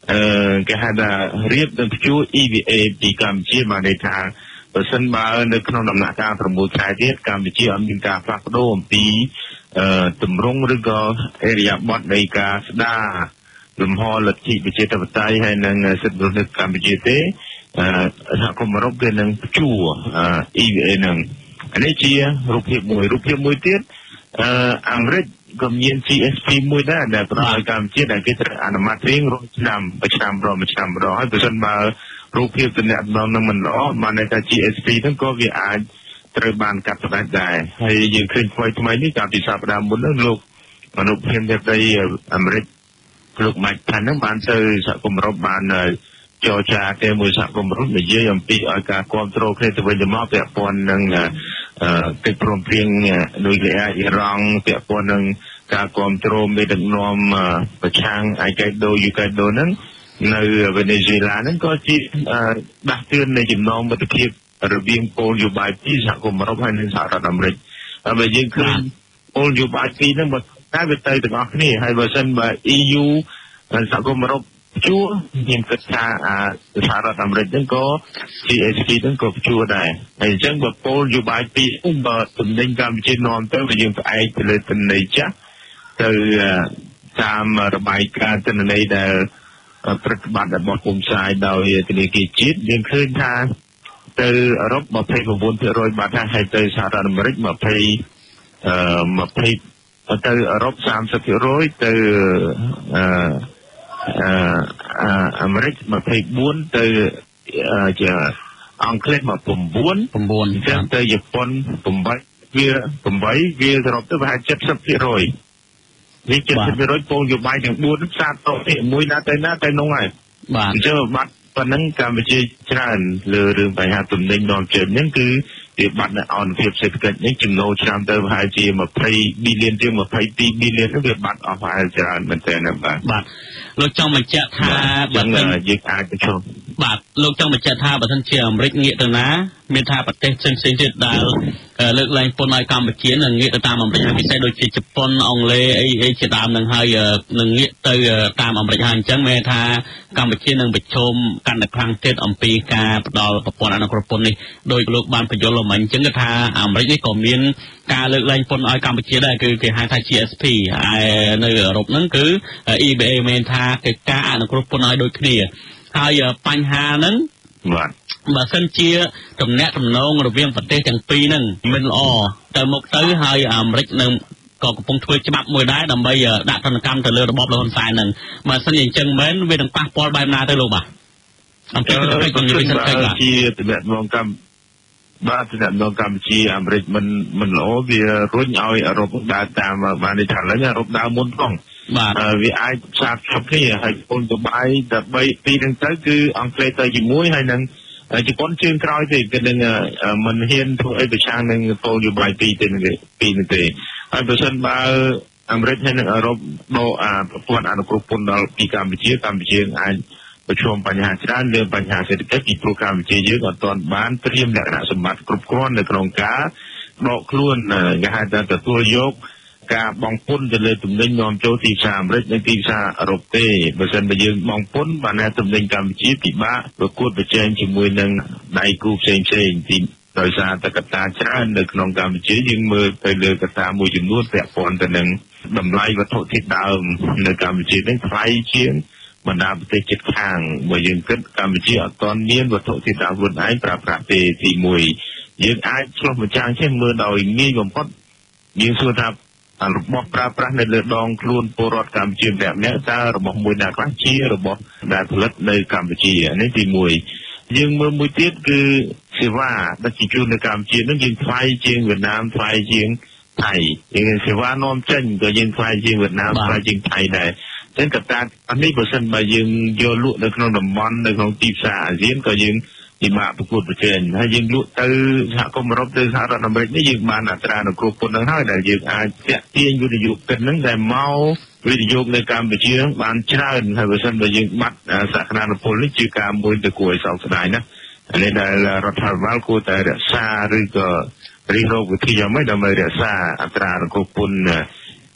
អឺគេហៅថារៀបនឹងព្យួរ E V A ពីកម្ពុជាមកន័យថាបើសិនបើនៅក្នុងដំណាក់កាលប្រាំមួយខែទៀតកម្ពុជាអត់មានការផ្លាស់ប្ដូរអំពីអឺទម្រង់ឬក៏អេរិយាប័ត្រនៃការស្ដារលំហលទ្ធិប្រជាធិបតេយ្យហើយនឹងសិទ្ធិមនុស្សកម្ពុជាទេអឺសហគមន៍អឺរ៉ុបគេនឹងព្យួរ E V A នឹងនេះជារូបភាពមួយរូបភាពមួយទៀតអឺអាមេរិកក៏មាន G S P មួយដែរដែលផ្ដល់ឲ្យកម្ពុជាដែលគេត្រូវអនុម័តរៀងរាល់ឆ្នាំមួយឆ្នាំម្ដងមួយឆ្នាំម្ដងហើយបើសិនបើរូបភាពតំណែងនឹងមិនល្អបានន័យថា G S P ហ្នឹងក៏វាអាចត្រូវបានកាត់ផ្តាច់ដែរហើយយើងឃើញថ្មីថ្មីនេះកាលពីសប្តាហ៍មុននោះលោកអនុប្រធាននៃអាមេរិកលោក Mike Pence ហ្នឹងបានទៅសហគមន៍អឺរ៉ុបបានចរចាជាមួយសហគមន៍អឺរ៉ុបនិយាយអំពីឲ្យការគ្រប់គ្រងគ្នាទៅវិញទៅមកពាក់ព័ន្ធនឹងកិច្ចព្រមព្រៀងនុយក្លេអ៊ែរអ៊ីរ៉ង់ពាក់ព័ន្ធនឹងការគ្រប់គ្រងមេដឹកនាំប្រឆាំងអៃកេដូយូកេដូហ្នឹងនៅវេណេស៊ុយឡាហ្នឹងក៏ជាដាស់តឿននៃចំណងមិត្តភាពរវាងពលយោបាយពីសហគមន៍អឺរ៉ុបហើយនិងសហរដ្ឋអាមេរិកហើយយើងឃើញពលយោបាយពីរហ្នឹងបើតែវាទៅទាំងអស់គ្នាហើយបើសិនបើ E U សហគមន៍អឺរ៉ុបជួខ្ញុំគិតថាសហរដ្ឋអាមេរិកហ្នឹងក៏ G S P ហ្នឹងក៏ជួដែរហើយអញ្ចឹងបើពលយោបាយពីរបើទំនិញកម្ពុជានាំទៅវាយើងផ្អែកទៅលើទិន្នន័យចាស់ទៅតាមរបាយការណ៍ទិន្នន័យដែលប្រតិបត្តិរបស់គុំផ្សាយដោយធនាគារជាតិយើងឃើញថាទៅអឺរ៉ុប ยี่สิบเก้าភាគរយ បាត់ហើយទៅសហរដ្ឋអាមេរិក ยี่สิบ អឺ ยี่สิบ ទៅអឺរ៉ុប สามสิบភាគរយ ទៅអឺអាមេរិក ยี่สิบสี่ ទៅជាអង់គ្លេស ยี่สิบเก้า 9 ចឹងទៅជប៉ុន 8 វា 8 វាសរុបទៅប្រហែល เจ็ดสิบ ភាគរយ វា เจ็ดสิบ ភាគរយ ពលយោបាយទាំង bốn ផ្សារតោនេះមួយណាទៅណាទៅនោះហើយបាទអញ្ចឹងបាត់ប៉ុណ្ណឹងកម្ពុជាច្រើនលើរឿងបញ្ហាទំនិញនាំចេញហ្នឹងគឺវាបាត់នៅអនុភាពសេដ្ឋកិច្ចនេះចំណូលឆ្នាំទៅប្រហែលជា ยี่สิบ billion ជាង ยี่สิบสอง billion ហ្នឹងវាបាត់អស់ប្រហែលច្រើនមែនទែនបាទបាទលោកចង់បញ្ជាក់ថាបើយើងអាចប្រឈមបាទលោកចង់បញ្ជាក់ថាបើសិនជាអាមេរិកងាកទៅណាមានថាប្រទេសផ្សេងផ្សេងទៀតដែលលើកលែងពន្ធឲ្យកម្ពុជានឹងងាកទៅតាមអាមេរិកពិសេសដូចជាជប៉ុនអង់គ្លេសអីអីជាដើមនឹងហើយនឹងងាកទៅតាមអាមេរិកហើយអញ្ចឹងមានថាកម្ពុជានឹងប្រឈមកាន់តែខ្លាំងទៀតអំពីការផ្ដល់ប្រព័ន្ធអនុគ្រោះពន្ធនេះដោយលោកបានបញ្យល់មិញអញ្ចឹងគឺថាអាមេរិកនេះក៏មានការលើកលែងពន្ធឲ្យកម្ពុជាដែរគឺគេហៅថា G S P ហើយនៅអឺរ៉ុបហ្នឹងគឺ E V A មានថាគេការអនុគ្រោះពន្ធឲ្យដូចគ្នាហើយបញ្ហាហ្នឹងបាទបើសិនជាទំនាក់ទំនងរវាងប្រទេសទាំងពីរហ្នឹងមិនល្អទៅមុខទៅហើយអាមេរិកនឹងក៏កំពុងធ្វើច្បាប់មួយដែរដើម្បីដាក់ទណ្ឌកម្មទៅលើរបបលហ៊ុនសែនហ្នឹងបើសិនជាអញ្ចឹងមែនវានឹងប៉ះពាល់បែបណាទៅលោកបាទអំពីប្រទេសកម្ពុជាជាទំនាក់ទំនងកម្មបាទទំនាក់ទំនងកម្ពុជាអាមេរិកមិនមិនល្អវារុញឲ្យអឺរ៉ុបដើរតាមបានន័យថាឥឡូវអឺរ៉ុបដើរមុនផងបាទវាអាចផ្សារភ្ជាប់គ្នាហើយពលយោបាយដើម្បីពីហ្នឹងទៅគឺអង់គ្លេសទៅជាមួយហើយនឹងជប៉ុនជើងក្រោយទេគឺនឹងមិនហ៊ានធ្វើអីប្រឆាំងនឹងពលយោបាយពីរទេពីរទេហើយបើសិនបើអាមេរិកហើយនិងអឺរ៉ុបដូរអាប្រព័ន្ធអនុគ្រោះពន្ធដល់ពីកម្ពុជាកម្ពុជាអាចប្រឈមបញ្ហាច្រើនលើបញ្ហាសេដ្ឋកិច្ចពីព្រោះកម្ពុជាយើងអត់ទាន់បានត្រៀមលក្ខណៈសម្បត្តិគ្រប់គ្រាន់នៅក្នុងការដកខ្លួនគេហៅថាទទួលយកការបង់ពន្ធទៅលើទំនិញនាំចូលទីផ្សារអាមេរិកនិងទីផ្សារអឺរ៉ុបទេបើមិនបើយើងបង់ពន្ធបានតែទំនិញកម្ពុជាពិបាកប្រកួតប្រជែងជាមួយនឹងដៃគូផ្សេងផ្សេងទីដោយសារតែកត្តាច្រើននៅក្នុងកម្ពុជាយើងមើលទៅលើកត្តាមួយចំនួនពាក់ព័ន្ធទៅនឹងតម្លៃវត្ថុធាតុដើមនៅកម្ពុជានឹងថ្លៃជាងបណ្ដាប្រទេសជិតខាងបើយើងគិតកម្ពុជាអត់ទាន់មានវត្ថុធាតុដើមខ្លួនឯងប្រើប្រាស់ទេទីមួយយើងអាចឆ្លុះបញ្ចាំងចេះមើលដោយងាយបំផុតយើងសួរថារបស់ប្រើប្រាស់នៅលើដងខ្លួនពលរដ្ឋកម្ពុជាម្នាក់ម្នាក់តើរបស់មួយណាខ្លះជារបស់ដែលផលិតនៅកម្ពុជានេះទីមួយយើងមើលមួយទៀតគឺសេវាដឹកជញ្ជូននៅកម្ពុជានឹងយើងថ្លៃជាងវៀតណាមថ្លៃជាងថៃយើងសេវានាំចេញក៏យើងថ្លៃជាងវៀតណាមថ្លៃជាងថៃដែរចឹងកត្តាអានេះបើសិនបើយើងយកលក់នៅក្នុងតំបន់នៅក្នុងទីផ្សារអាស៊ានក៏យើងពិបាកប្រកួតប្រជែងហើយយើងលក់ទៅសហគមន៍អឺរ៉ុបទៅសហរដ្ឋអាមេរិកនេះយើងបានអត្រាអនុគ្រោះពន្ធនឹងហើយដែលយើងអាចទាក់ទាញវិនិយោគិនហ្នឹងដែលមកវិនិយោគនៅកម្ពុជាបានច្រើនហើយបើសិនបើយើងបាត់សក្តានុពលនេះជាការមួយទៅគួរឲ្យសោកស្ដាយណាអានេះដែលរដ្ឋាភិបាលគួរតែរក្សាឬក៏រិះរកវិធីយ៉ាងម៉េចដើម្បីរក្សាអត្រាអនុគ្រោះពន្ធ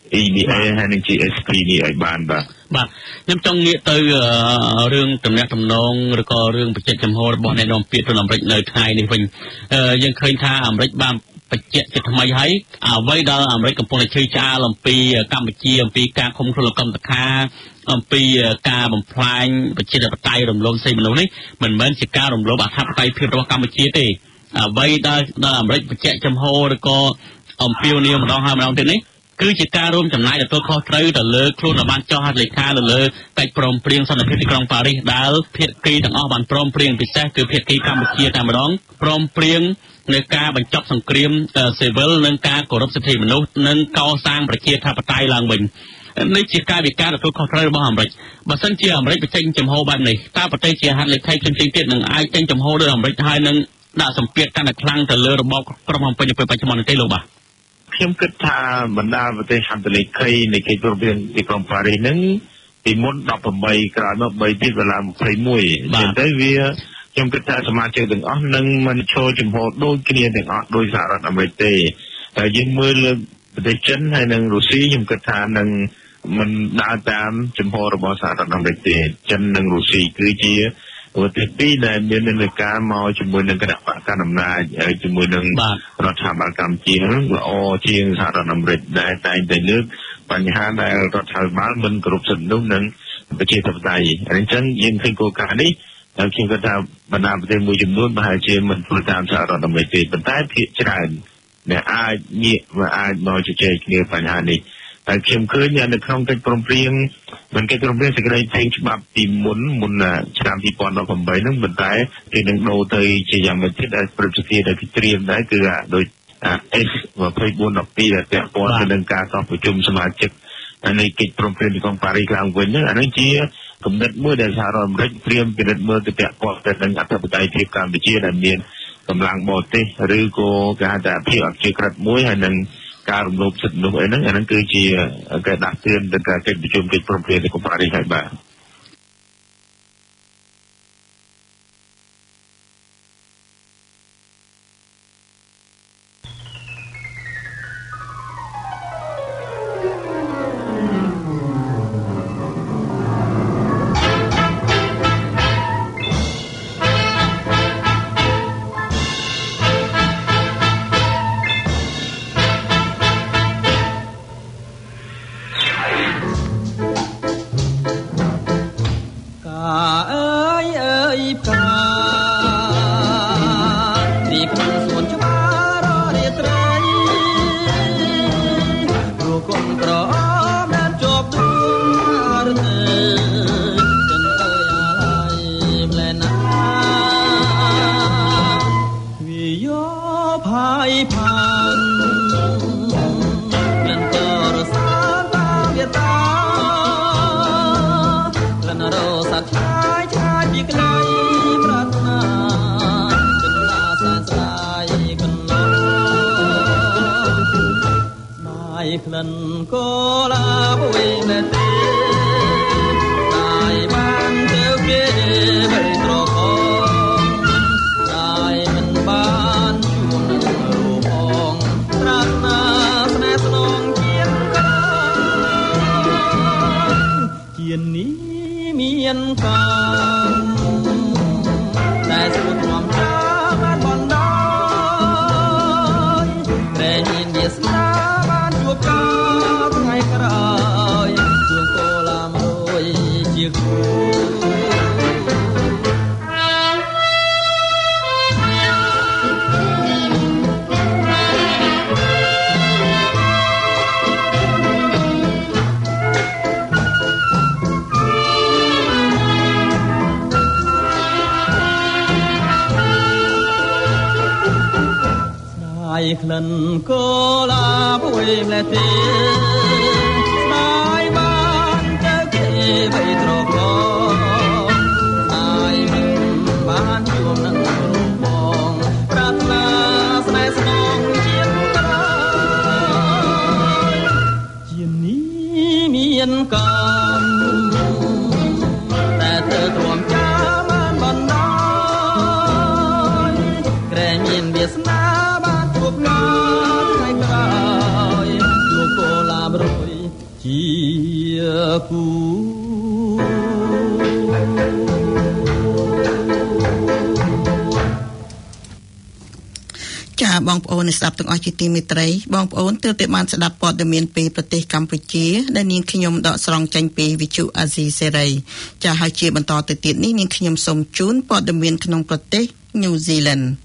E D A ហើយនឹង G S P នេះឲ្យបានបាទបាទខ្ញុំចង់ងាកទៅរឿងតំណែងតំណងឬក៏រឿងបច្ចេកចំហរបស់អ្នកនាំពាក្យរដ្ឋអាមេរិកនៅថ្ងៃនេះវិញយើងឃើញថាអាមេរិកបានបញ្ជាក់ជាថ្មីហើយអ្វីដែលអាមេរិកកំពុងតែជឿឆ្អាលអំពីកម្ពុជាអំពីការឃុំខ្លួនកម្មតខាអំពីការបំផ្លាញប្រជាធិបតេយ្យរំលោភសិទ្ធិមនុស្សនេះមិនមែនជាការរំលោភអធិបតេយ្យភាពរបស់កម្ពុជាទេអ្វីដែលអាមេរិកបញ្ជាក់ចំហឬក៏អំពាវនាវម្ដងហើយម្ដងទៀតនេះគឺជាការរួមចំណាយទទួលខុសត្រូវទៅលើខ្លួនបានចោះហត្ថលេខាទៅលើកិច្ចព្រមព្រៀងសន្តិភាពទីក្រុងប៉ារីសដែលភាគីទាំងអស់បានព្រមព្រៀងពិសេសគឺភាគីកម្ពុជាតែម្ដងព្រមព្រៀងនៅការបញ្ចប់សង្គ្រាមស៊ីវិលនិងការគោរពសិទ្ធិមនុស្សនិងកសាងប្រជាធិបតេយ្យឡើងវិញនេះជាការវិការទទួលខុសត្រូវរបស់អាមេរិកបើសិនជាអាមេរិកបញ្ចេញចំហបែបនេះតើប្រទេសជាហត្ថលេខីផ្សេងៗទៀតនឹងអាចចេញចំហដោយអាមេរិកហើយនឹងដាក់សម្ពាធកាន់តែខ្លាំងទៅលើរបបក្រុងភ្នំពេញនៅពេលបច្ចុប្បន្ននេះទេលោកបាទខ្ញុំគិតថាបណ្ដាប្រទេសហត្ថលេខីនៃកិច្ចព្រមព្រៀងទីក្រុងប៉ារីសហ្នឹងពីមុនដប់ប្រាំបីក្រោយមកបីទៀតឡើងម្ភៃមួយអញ្ចឹងទៅវាខ្ញុំគិតថាសមាជិកទាំងអស់នឹងមិនចូលចំហដូចគ្នាទាំងអស់ដោយសហរដ្ឋអាមេរិកទេតែយើងមើលលើប្រទេសចិនហើយនិងរុស្ស៊ីខ្ញុំគិតថានឹងមិនដើរតាមចំហរបស់សហរដ្ឋអាមេរិកទេចិននិងរុស្ស៊ីគឺជាប្រទេសពីរដែលមាននិន្នាការមកជាមួយនឹងគណៈបកកណ្ដាលអំណាចហើយជាមួយនឹងរដ្ឋាភិបាលកម្ពុជានឹងល្អជាងសហរដ្ឋអាមេរិកដែលតែងតែលើកបញ្ហាដែលរដ្ឋាភិបាលមិនគោរពសិទ្ធិមនុស្សនិងប្រជាធិបតេយ្យអញ្ចឹងយើងឃើញគោលការណ៍នេះហើយខ្ញុំគិតថាបណ្ដាប្រទេសមួយចំនួនប្រហែលជាមិនធ្វើតាមសហរដ្ឋអាមេរិកទេប៉ុន្តែភាគច្រើនដែលអាចងាកមកអាចមកជជែកគ្នាបញ្ហានេះហើយខ្ញុំឃើញនៅក្នុងកិច្ចព្រមព្រៀងមិនកិច្ចព្រមព្រៀងសេចក្តីផ្សេងច្បាប់ពីមុនមុនឆ្នាំពីរពាន់ដប់ប្រាំបីហ្នឹងប៉ុន្តែគេនឹងដូរទៅជាយ៉ាងម៉េចទៀតដែលព្រឹត្តិការណ៍ដែលគេត្រៀមដែរគឺដូច S ยี่สิบสี่ ดอกปีដែលពាក់ព័ន្ធទៅនឹងការកោះប្រជុំសមាជិកនៃកិច្ចព្រមព្រៀងទីក្រុងប៉ារីសឡើងវិញហ្នឹងអានេះជាគំនិតមួយដែលសហរដ្ឋអាមេរិកត្រៀមពិនិត្យមើលទៅពាក់ព័ន្ធទៅនឹងអធិបតេយ្យភាពកម្ពុជាដែលមានកម្លាំងបរទេសឬក៏គេហៅថាភាពអព្យាក្រឹតមួយហើយនឹងការរំលោភសិទ្ធិមនុស្សអីហ្នឹងអាហ្នឹងគឺជាការដាក់ទឿនទៅការកិច្ចប្រជុំកិច្ចព្រមព្រៀងទីក្រុងប៉ារីសហើយបាទក្លិនគោឡាពួយម្លេះទេស្ដាយបានទៅគេបីត្រកស្ដាយមិនបានជួបនឹងរូបបងប្រាថ្នាស្នេហ៍ស្នងជាតិក្រោយជានេះមានកម្មតែទៅទ្រាំចាំបានបណ្ដោយក្រែងមានវាសនាបានជួបកាថ្ងៃក្រោយលោកគោឡាបរុយគូចាបងប្អូនស្ដាប់ទាំងអស់ជាទីមេត្រីបងប្អូនទើបតែបានស្ដាប់ព័ត៌មានពីប្រទេសកម្ពុជាដែលនាងខ្ញុំដកស្រង់ចេញពីវិទ្យុអាស៊ីសេរីចាហើយជាបន្តទៅទៀតនេះនាងខ្ញុំសូមជូនព័ត៌មានក្នុងប្រទេសញូហ្សេឡង់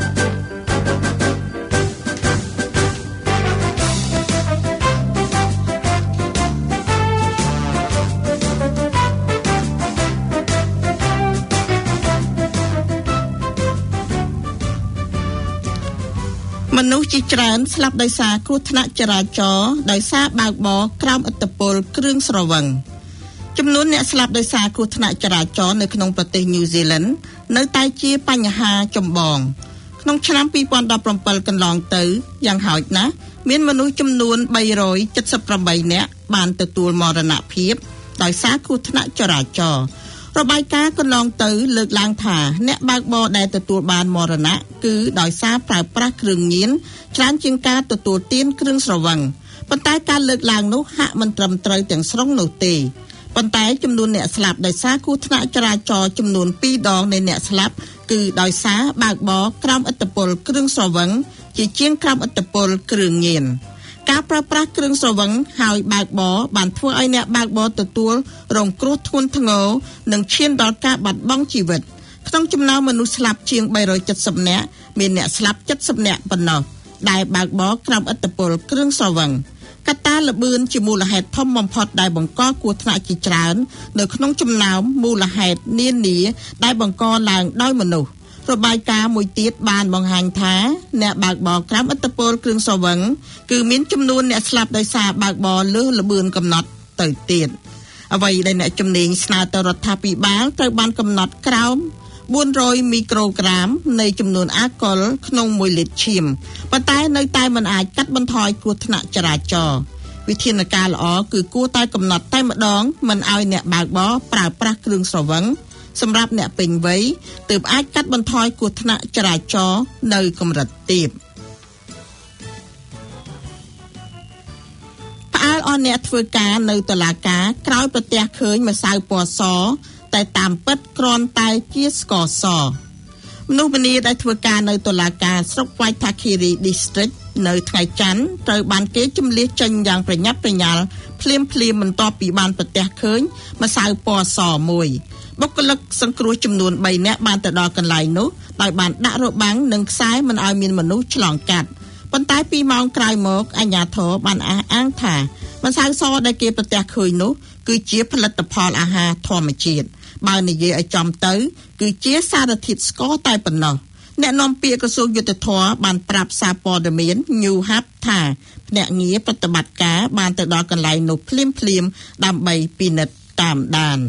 មនុស្សជាច្រើនស្លាប់ដោយសារគ្រោះថ្នាក់ចរាចរណ៍ដោយសារបើកបរក្រោមឥទ្ធិពលគ្រឿងស្រវឹងចំនួនអ្នកស្លាប់ដោយសារគ្រោះថ្នាក់ចរាចរណ៍នៅក្នុងប្រទេសញូហ្សេឡង់នៅតែជាបញ្ហាចម្បងក្នុងឆ្នាំពីរពាន់ដប់ប្រាំពិលកន្លងទៅយ៉ាងហោចណាស់មានមនុស្សចំនួនបីរយเจ็ดสิบแปดនាក់បានទទួលមរណភាពដោយសារគ្រោះថ្នាក់ចរាចរណ៍របាយការណ៍កន្លងទៅលើកឡើងថាអ្នកបើកបរដែលទទួលបានមរណៈគឺដោយសារប្រើប្រាស់គ្រឿងញៀនច្រើនជាងការទទួលទានគ្រឿងស្រវឹងប៉ុន្តែការលើកឡើងនោះហាក់មិនត្រឹមត្រូវទាំងស្រុងនោះទេប៉ុន្តែចំនួនអ្នកស្លាប់ដោយសារគ្រោះថ្នាក់ចរាចរណ៍ចំនួនពីរដងនៃអ្នកស្លាប់គឺដោយសារបើកបរក្រោមឥទ្ធិពលគ្រឿងស្រវឹងជាជាងក្រោមឥទ្ធិពលគ្រឿងញៀនការប្រើប្រាស់គ្រឿងស្រវឹងហើយបើកបរបានធ្វើឲ្យអ្នកបើកបរទទួលរងគ្រោះធ្ងន់ធ្ងរនិងឈានដល់ការបាត់បង់ជីវិតក្នុងចំណោមមនុស្សស្លាប់ជាងបីរយเจ็ดสิบនាក់មានអ្នកស្លាប់เจ็ดสิบនាក់ប៉ុណ្ណោះដែលបើកបរក្រោមឥទ្ធិពលគ្រឿងស្រវឹងកត្តាល្បឿនជាមូលហេតុធំបំផុតដែលបង្កគ្រោះថ្នាក់ជាច្រើននៅក្នុងចំណោមមូលហេតុនានាដែលបង្កឡើងដោយមនុស្សរបាយការណ៍មួយទៀតបានបង្ហាញថាអ្នកបើកបរក្រោមឥទ្ធិពលគ្រឿងស្រវឹងគឺមានចំនួនអ្នកស្លាប់ដោយសារបើកបរលើសល្បឿនកំណត់ទៅទៀតអ្វីដែលអ្នកជំនាញស្នើទៅរដ្ឋាភិបាលត្រូវបានកំណត់ក្រោមបួនរយមីក្រូក្រាមនៃចំនួនអាល់កុលក្នុងមួយលីត្រឈាមប៉ុន្តែនៅតែមិនអាចកាត់បន្ថយគ្រោះថ្នាក់ចរាចរណ៍វិធានការល្អគឺគួរតែកំណត់តែម្ដងមិនឲ្យអ្នកបើកបរប្រើប្រាស់គ្រឿងស្រវឹងសម្រាប់អ្នកពេញវ័យទើបអាចកាត់បន្ថយគ្រោះថ្នាក់ចរាចរណ៍នៅកម្រិតទាបផ្អើលអស់អ្នកធ្វើការនៅតុលាការក្រោយប្រទះឃើញម្សៅពណ៌សតែតាមពិតគ្រាន់តែជាស្ករសមនុស្សម្នាដែលធ្វើការនៅតុលាការស្រុក Waitakere District នៅថ្ងៃច័ន្ទត្រូវបានគេជម្លៀសចេញយ៉ាងប្រញាប់ប្រញាល់ភ្លាមភ្លាមបន្ទាប់ពីបានប្រទះឃើញម្សៅពណ៌សមួយបុគ្គលិកសង្គ្រោះចំនួនបីនាក់បានទៅដល់កន្លែងនោះដោយបានដាក់របាំងនិងខ្សែមិនឲ្យមានមនុស្សឆ្លងកាត់ប៉ុន្តែពីរម៉ោងក្រោយមកអាជ្ញាធរបានអះអាងថាម្សៅសដែលគេប្រទះឃើញនោះគឺជាផលិតផលអាហារធម្មជាតិបើនិយាយឲ្យចំទៅគឺជាសារធាតុស្ករតែប៉ុណ្ណោះអ្នកនាំពាក្យក្រសួងយុទ្ធភ័ពបានប្រាប់សារព័ត៌មាន New Hub ថាភ្នាក់ងារប្រតិបត្តិការបានទៅដល់កន្លែងនោះភ្លាមភ្លាមដើម្បីពិនិត្យតាមដាន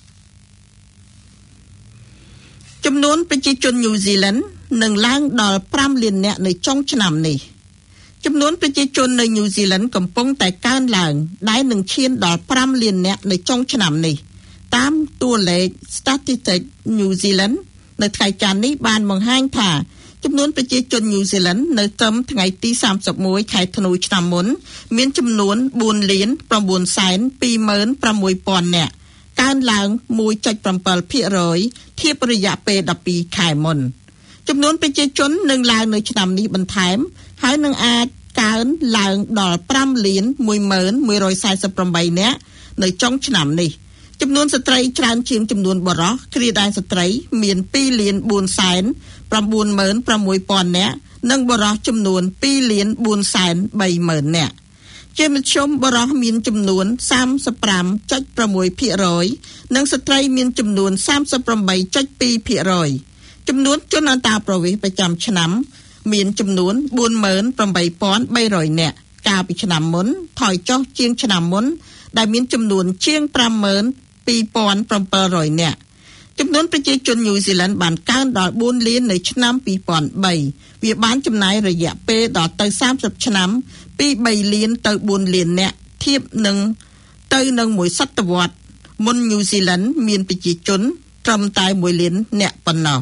ចំនួនប្រជាជនញូហ្សេឡង់នឹងឡើងដល់ប្រាំលាននាក់នៅចុងឆ្នាំនេះចំនួនប្រជាជននៅញូហ្សេឡង់កំពុងតែកើនឡើងដែលនឹងឈានដល់ប្រាំលាននាក់នៅចុងឆ្នាំនេះតាមតួលេខ Statistics New Zealand នៅថ្ងៃច័ន្ទនេះបានបង្ហាញថាចំនួនប្រជាជនញូហ្សេឡង់នៅត្រឹមថ្ងៃទីសាមសិបមួយខែធ្នូឆ្នាំមុនមានចំនួនបួនលានប្រាំបួនសែនពីរម៉ឺនប្រាំមួយពាន់នាក់កើនឡើង មួយចុចប្រាំពិលភាគរយ ធៀបរយៈពេលដប់ពីរខែមុនចំនួនប្រជាជននឹងឡើងនៅឆ្នាំនេះបន្ថែមហើយនឹងអាចកើនឡើងដល់ប្រាំលានមួយម៉ឺនមួយរយសែនសិបប្រាំបីនាក់នៅចុងឆ្នាំនេះចំនួនស្ត្រីច្រើនជាងចំនួនបុរសគ្រាដែលស្ត្រីមានពីរលានបួនសែនប្រាំបួនម៉ឺនប្រាំមួយពាន់នាក់និងបុរសចំនួនពីរលានបួនសែនបីម៉ឺននាក់ជាមធ្យមបុរសមានចំនួនសាមសិបប្រាំចុចប្រាំមួយភាគរយនិងស្ត្រីមានចំនួនសាមសិបប្រាំបីចុចពីរភាគរយចំនួនជនអន្តោប្រវេសន៍ប្រចាំឆ្នាំមានចំនួនបួនម៉ឺនប្រាំបីពាន់បីរយនាក់កាលពីឆ្នាំមុនថយចុះជាងឆ្នាំមុនដែលមានចំនួនជាងប្រាំម៉ឺនពីរពាន់ប្រាំពិលរយនាក់ចំនួនប្រជាជនញូហ្សេឡង់បានកើនដល់បួនលាននៅឆ្នាំពីរពាន់បីវាបានចំណាយរយៈពេលដល់ទៅសាមសិបឆ្នាំពីបីលានទៅបួនលាននាក់ធៀបនឹងទៅនឹងមួយសតវត្សមុនញូហ្សេឡង់មានប្រជាជនត្រឹមតែមួយលាននាក់ប៉ុណ្ណោះ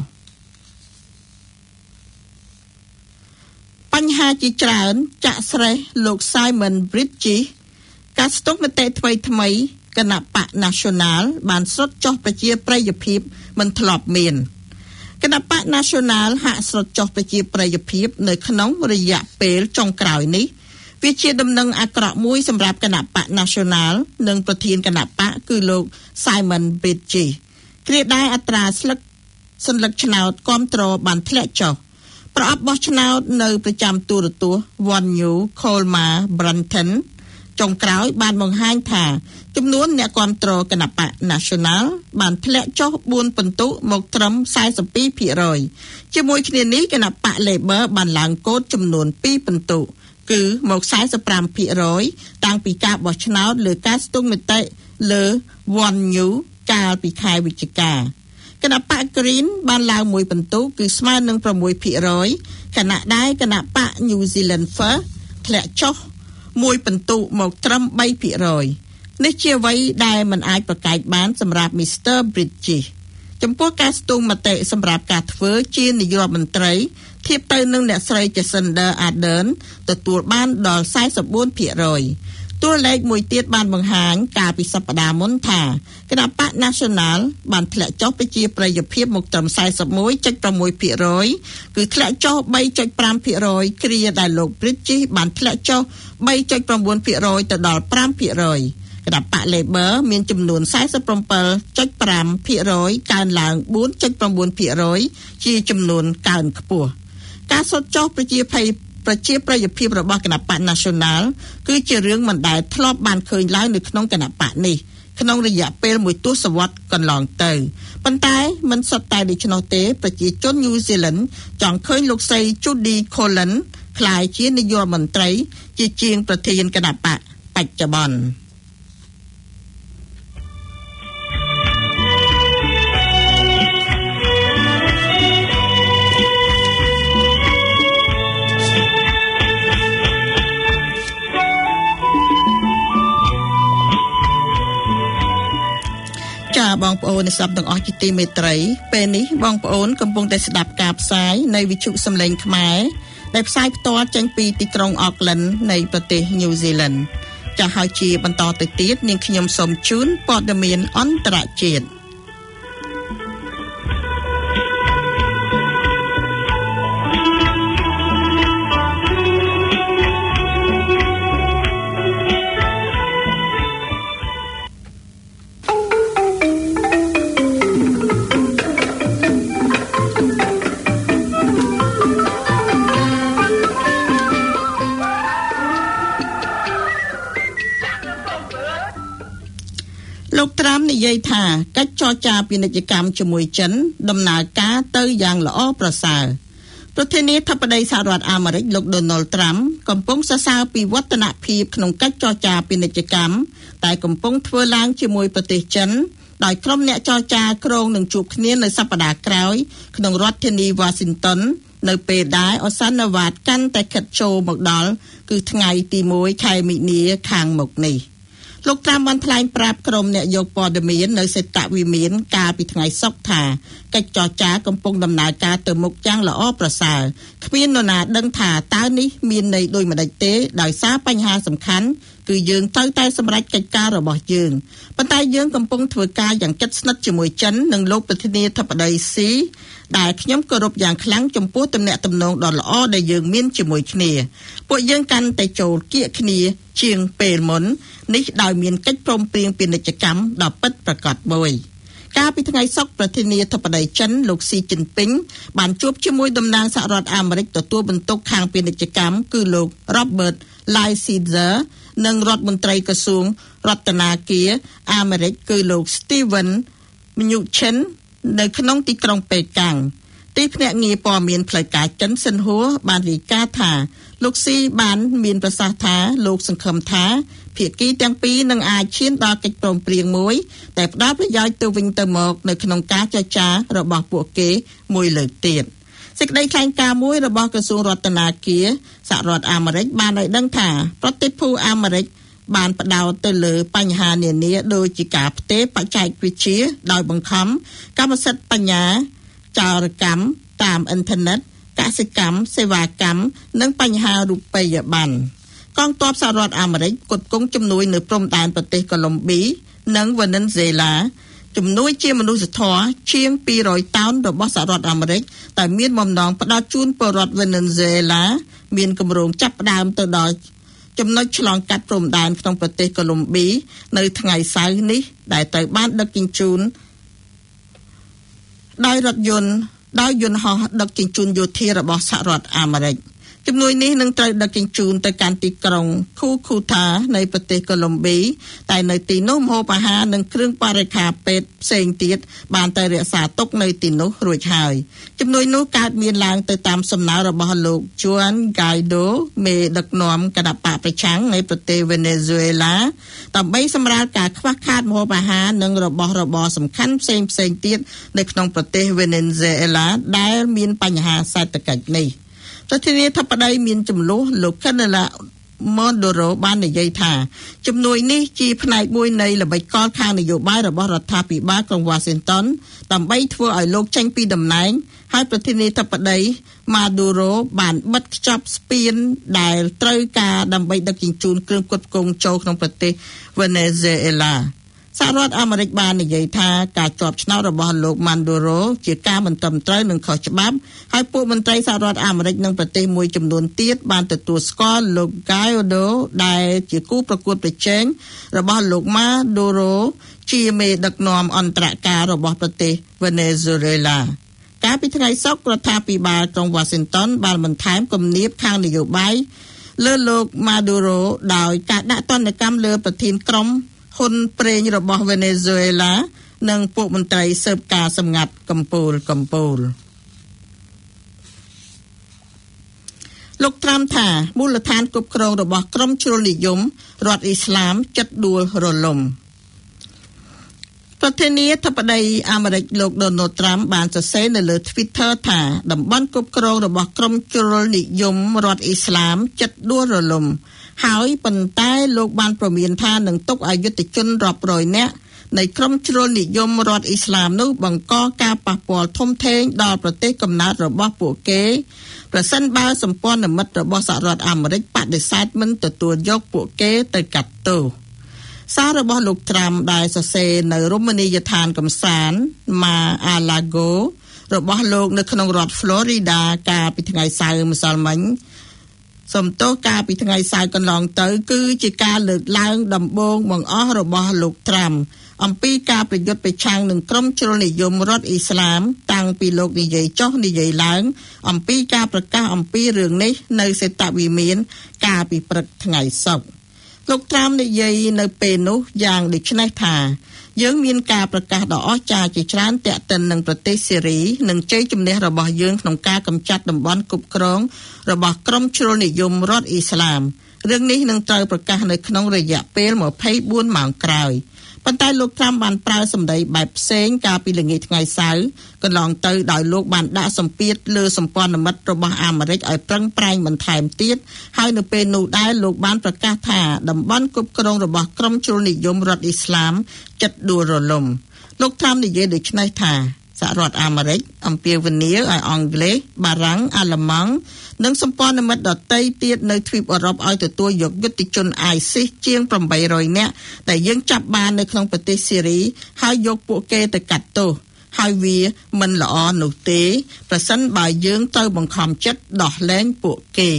បញ្ហាជាច្រើនចាក់ស្រេះលោក Simon Bridges ការស្តុកមតិថ្មីថ្មីគណៈបក National បានស្រុតចុះប្រជាប្រិយភាពមិនធ្លាប់មានគណៈបក National ហាក់ស្រុតចុះប្រជាប្រិយភាពនៅក្នុងរយៈពេលចុងក្រោយនេះវាជាដំណឹងអាក្រក់មួយសម្រាប់គណៈបក National និងប្រធានគណៈបកគឺលោក Simon Beatty គ្រាដែរអត្រាស្លឹកសន្លឹកឆ្នោតគាំទ្របានធ្លាក់ចុះប្រអប់បោះឆ្នោតនៅប្រចាំទូរទស្សន៍ One New Colmar Brunton ចុងក្រោយបានបង្ហាញថាចំនួនអ្នកគាំទ្រគណៈបក National បានធ្លាក់ចុះបួនពិន្ទុមកត្រឹម four percent ជាមួយគ្នានេះគណៈបក Labor បានឡើងកូដចំនួនtwoពិន្ទុគឺមក forty-five percent តាំងពីការបោះឆ្នោតលើការស្ទង់មតិលើ One New កាលពីខែវិច្ឆិកាគណៈបក Green បានឡើងមួយពិន្ទុគឺស្មើនឹងsix percent ខណៈដែលគណៈបក New Zealand First ធ្លាក់ចុះមួយពិន្ទុមកត្រឹមthree percent នេះជាអ្វីដែលមិនអាចប្រកែកបានសម្រាប់ Mister Bridges ចំពោះការស្ទង់មតិសម្រាប់ការធ្វើជានាយករដ្ឋមន្ត្រីធៀបទៅនឹងអ្នកស្រី Jacinda Ardern ទទួលបានដល់forty-four percent តួលេខមួយទៀតបានបង្ហាញកាលពីសប្តាហ៍មុនថាគណៈបក National បានធ្លាក់ចុះប្រជាប្រិយភាពមកត្រឹមforty-one point six percent គឺធ្លាក់ចុះthree point five percent គ្រាដែលលោក Bridges បានធ្លាក់ចុះthree point nine percent ទៅដល់five percentគណៈបក Labor មានចំនួនforty-seven point five percent កើនឡើងfour point nine percent ជាចំនួនកើនខ្ពស់ការសុទ្ធចុះប្រជាភ័យប្រជាប្រិយភាពរបស់គណៈបក National គឺជារឿងមិនដែលធ្លាប់បានឃើញឡើងនៅក្នុងគណៈបកនេះក្នុងរយៈពេលមួយទសវត្សរ៍កន្លងទៅប៉ុន្តែមិនសុទ្ធតែដូច្នោះទេប្រជាជន New Zealand ចង់ឃើញលោកស្រី Judy Collins ក្លាយជានាយករដ្ឋមន្ត្រីជាជាងប្រធានគណៈបកបច្ចុប្បន្នបងប្អូនអ្នកស្ដាប់ទាំងអស់ជាទីមេត្រីពេលនេះបងប្អូនកំពុងតែស្ដាប់ការផ្សាយនៃវិទ្យុសំឡេងខ្មែរដែលផ្សាយផ្ទាល់ចេញពីទីក្រុង Auckland នៃប្រទេស New Zealand ចាស់ហើយជាបន្តទៅទៀតនាងខ្ញុំសូមជូនព័ត៌មានអន្តរជាតិលោកត្រាំនិយាយថាកិច្ចចរចាពាណិជ្ជកម្មជាមួយចិនដំណើរការទៅយ៉ាងល្អប្រសើរប្រធានាធិបតីសហរដ្ឋអាមេរិកលោក Donald Trump កំពុងសរសើរពីវឌ្ឍនភាពក្នុងកិច្ចចរចាពាណិជ្ជកម្មតែកំពុងធ្វើឡើងជាមួយប្រទេសចិនដោយក្រុមអ្នកចរចាគ្រោងនឹងជួបគ្នានៅសប្តាហ៍ក្រោយក្នុងរដ្ឋធានី Washington នៅពេលដែលអសានវត្តកាន់តែខិតចូលមកដល់គឺថ្ងៃទីoneខែមិនិនាខាងមុខនេះលោកត្រាំបានថ្លែងប្រាប់ក្រុមអ្នកយកព័ត៌មាននៅសេតវិមានកាលពីថ្ងៃសុក្រថាកិច្ចចរចាកំពុងដំណើរការទៅមុខយ៉ាងល្អប្រសើរគ្មាននរណាដឹងថាតើនេះមានន័យដូចម្តេចទេដោយសារបញ្ហាសំខាន់គឺយើងត្រូវតែសម្រេចកិច្ចការរបស់យើងប៉ុន្តែយើងកំពុងធ្វើការយ៉ាងជិតស្និទ្ធជាមួយចិននិងលោកប្រធានាធិបតីស៊ីដែលខ្ញុំគោរពយ៉ាងខ្លាំងចំពោះទំនាក់ទំនងដ៏ល្អដែលយើងមានជាមួយគ្នាពួកយើងកាន់តែចូលគៀកគ្នាជាងពេលមុននេះដោយមានកិច្ចព្រមព្រៀងពាណិជ្ជកម្មដ៏ពិតប្រាកដមួយកាលពីថ្ងៃសុក្រប្រធានាធិបតីចិនលោកស៊ីជីនពីងបានជួបជាមួយតំណាងសហរដ្ឋអាមេរិកទទួលបន្ទុកខាងពាណិជ្ជកម្មគឺលោក Robert Lighthizer និងរដ្ឋមន្ត្រីក្រសួងរដ្ឋាភិបាលអាមេរិកគឺលោក Steven Mnuchin នៅក្នុងទីក្រុងប៉េកាំងទីភ្នាក់ងារព័ត៌មានផ្លូវការចិនសិនហួរបានរាយការណ៍ថាលោកស៊ីបានមានប្រសាសន៍ថាលោកសង្ឃឹមថាភាគីទាំងពីរនឹងអាចឈានដល់កិច្ចព្រមព្រៀងមួយតែផ្ដល់ប្រយោជន៍ទៅវិញទៅមកនៅក្នុងការចរចារបស់ពួកគេមួយលើកទៀតសេចក្តីថ្លែងការណ៍មួយរបស់ក្រសួងរដ្ឋាភិបាលសហរដ្ឋអាមេរិកបានឲ្យដឹងថាប្រទេសភូអាមេរិកបានផ្ដោតទៅលើបញ្ហានានាដូចជាការផ្ទេរបច្ចេកវិទ្យាដោយបង្ខំកម្មសិទ្ធិបញ្ញាចោរកម្មតាមអ៊ីនធឺណិតកសិកម្មសេវាកម្មនិងបញ្ហារូបិយប័ណ្ណកងទ័ពសហរដ្ឋអាមេរិកផ្គត់ផ្គង់ជំនួយនៅព្រំដែនប្រទេសកូឡុំប៊ីនិងវេណេស៊ុយឡាជំនួយជាមនុស្សធម៌ជាងពីររយតោនរបស់សហរដ្ឋអាមេរិកតែមានបំណងផ្ដល់ជូនពលរដ្ឋវេណេស៊ុយឡាមានគម្រោងចាប់ផ្ដើមទៅដល់ចំណុចឆ្លងកាត់ព្រំដែនក្នុងប្រទេសកូឡុំប៊ីនៅថ្ងៃសៅរ៍នេះដែលត្រូវបានដឹកជញ្ជូនដោយរថយន្តដោយយន្តហោះដឹកជញ្ជូនយោធារបស់សហរដ្ឋអាមេរិកជំនួយនេះនឹងត្រូវដឹកជញ្ជូនទៅកាន់ទីក្រុងខូខូថានៃប្រទេសកូឡុំប៊ីតែនៅទីនោះម្ហូបអាហារនិងគ្រឿងបរិក្ខារពេទ្យផ្សេងទៀតបានទៅរក្សាទុកនៅទីនោះរួចហើយជំនួយនោះកើតមានឡើងទៅតាមសំណើរបស់លោក Juan Guaido មេដឹកនាំគណបកប្រឆាំងនៃប្រទេសវេណេស៊ុយឡាដើម្បីសម្រាលការខ្វះខាតម្ហូបអាហារនិងរបស់របរសំខាន់ផ្សេងផ្សេងទៀតនៅក្នុងប្រទេសវេណេស៊ុយឡាដែលមានបញ្ហាសេដ្ឋកិច្ចនេះប្រធានាធិបតីមានចំនួនលោកកាណាឡាម៉ូដូរ៉ូបាននិយាយថាជំនួយនេះជាផ្នែកមួយនៃល្បិចកលខាងនយោបាយរបស់រដ្ឋាភិបាលក្រុងវ៉ាស៊ីនតោនដើម្បីធ្វើឲ្យលោកចេញពីតំណែងហើយប្រធានាធិបតីម៉ាដូរ៉ូបានបិទខ្ចប់ស្ពានដែលត្រូវការដើម្បីដឹកជញ្ជូនគ្រឿងផ្គត់ផ្គង់ចូលក្នុងប្រទេសវេណេស៊ុយឡាសហរដ្ឋអាមេរិកបាននិយាយថាការជាប់ឆ្នោតរបស់លោកម៉ាន់ដូរ៉ូជាការមិនត្រឹមត្រូវនិងខុសច្បាប់ហើយពួកមន្ត្រីសហរដ្ឋអាមេរិកនិងប្រទេសមួយចំនួនទៀតបានទទួលស្គាល់លោក Guaido ដែលជាគូប្រកួតប្រជែងរបស់លោកម៉ាដូរ៉ូជាមេដឹកនាំអន្តរការរបស់ប្រទេសវេណេស៊ុយឡាកាលពីថ្ងៃសុក្ររដ្ឋាភិបាលក្រុងវ៉ាស៊ីនតោនបានបន្ថែមគំនាបខាងនយោបាយលើលោកម៉ាដូរ៉ូដោយការដាក់ទណ្ឌកម្មលើប្រធានក្រុមហ៊ុនប្រេងរបស់វេណេស៊ុយឡានិងពួកមន្ត្រីស៊ើបការសម្ងាត់កំពូលកំពូលលោកត្រាំថាមូលដ្ឋានគ្រប់គ្រងរបស់ក្រុមជ្រុលនិយមរដ្ឋអ៊ីស្លាមជិតដួលរលំប្រធានាធិបតីអាមេរិកលោក Donald Trump បានសរសេរនៅលើ Twitter ថាតំបន់គ្រប់គ្រងរបស់ក្រុមជ្រុលនិយមរដ្ឋអ៊ីស្លាមជិតដួលរលំហើយប៉ុន្តែលោកបានប្រមានថានឹងទុកឲ្យយុទ្ធជនរាប់រយនាក់នៃក្រុមជ្រុលនិយមរដ្ឋអ៊ីស្លាមនោះបង្កការប៉ះពាល់ធំធេងដល់ប្រទេសកំណើតរបស់ពួកគេប្រសិនបើសម្ព័ន្ធមិត្តរបស់សហរដ្ឋអាមេរិកបដិសេធមិនទទួលយកពួកគេទៅកាត់ទោសសាររបស់លោកត្រាំដែលសរសេរនៅរមណីយដ្ឋានកំសាន្ត Mar-a-Lago របស់លោកនៅក្នុងរដ្ឋ Florida កាលពីថ្ងៃសៅរ៍ម្សិលមិញសំទោសការពីថ្ងៃសៅរ៍កន្លងទៅគឺជាការលើកឡើងដំបូងបង្អស់របស់លោកត្រាំអំពីការប្រយុទ្ធប្រឆាំងនឹងក្រុមជ្រុលនិយមរដ្ឋអ៊ីស្លាមតាំងពីលោកនិយាយចុះនិយាយឡើងអំពីការប្រកាសអំពីរឿងនេះនៅសេតវិមានកាលពីព្រឹកថ្ងៃសុក្រលោកត្រាំនិយាយនៅពេលនោះយ៉ាងដូចនេះថាយើងមានការប្រកាសដ៏អស្ចារ្យជាច្រើនទាក់ទិននឹងប្រទេសសេរីនិងជ័យជំនះរបស់យើងក្នុងការកម្ចាត់តំបន់គ្រប់គ្រងរបស់ក្រុមជ្រុលនិយមរដ្ឋអ៊ីស្លាមរឿងនេះនឹងត្រូវប្រកាសនៅក្នុងរយៈពេលម្ភៃបួនម៉ោងក្រោយប៉ុន្តែលោកត្រាំបានប្រើសម្ដីបែបផ្សេងកាលពីល្ងាចថ្ងៃសៅរ៍កន្លងទៅដោយលោកបានដាក់សម្ពាធលើសម្ព័ន្ធមិត្តរបស់អាមេរិកឲ្យប្រឹងប្រែងបន្ថែមទៀតហើយនៅពេលនោះដែរលោកបានប្រកាសថាតំបន់គ្រប់គ្រងរបស់ក្រុមជ្រុលនិយមរដ្ឋអ៊ីស្លាមជិតដួលរលំលោកត្រាំនិយាយដូចនេះថាសហរដ្ឋអាមេរិកអំពាវនាវឲ្យអង់គ្លេសបារាំងអាល្លឺម៉ង់និងសម្ព័ន្ធមិត្តដទៃទៀតនៅទ្វីបអឺរ៉ុបឲ្យទទួលយកយុទ្ធជន អាយស៊ីស ជាងប្រាំបីរយនាក់ដែលយើងចាប់បាននៅក្នុងប្រទេសសេរីហើយយកពួកគេទៅកាត់ទោសហើយវាមិនល្អនោះទេប្រសិនបើយើងទៅបង្ខំចិត្តដោះលែងពួកគេ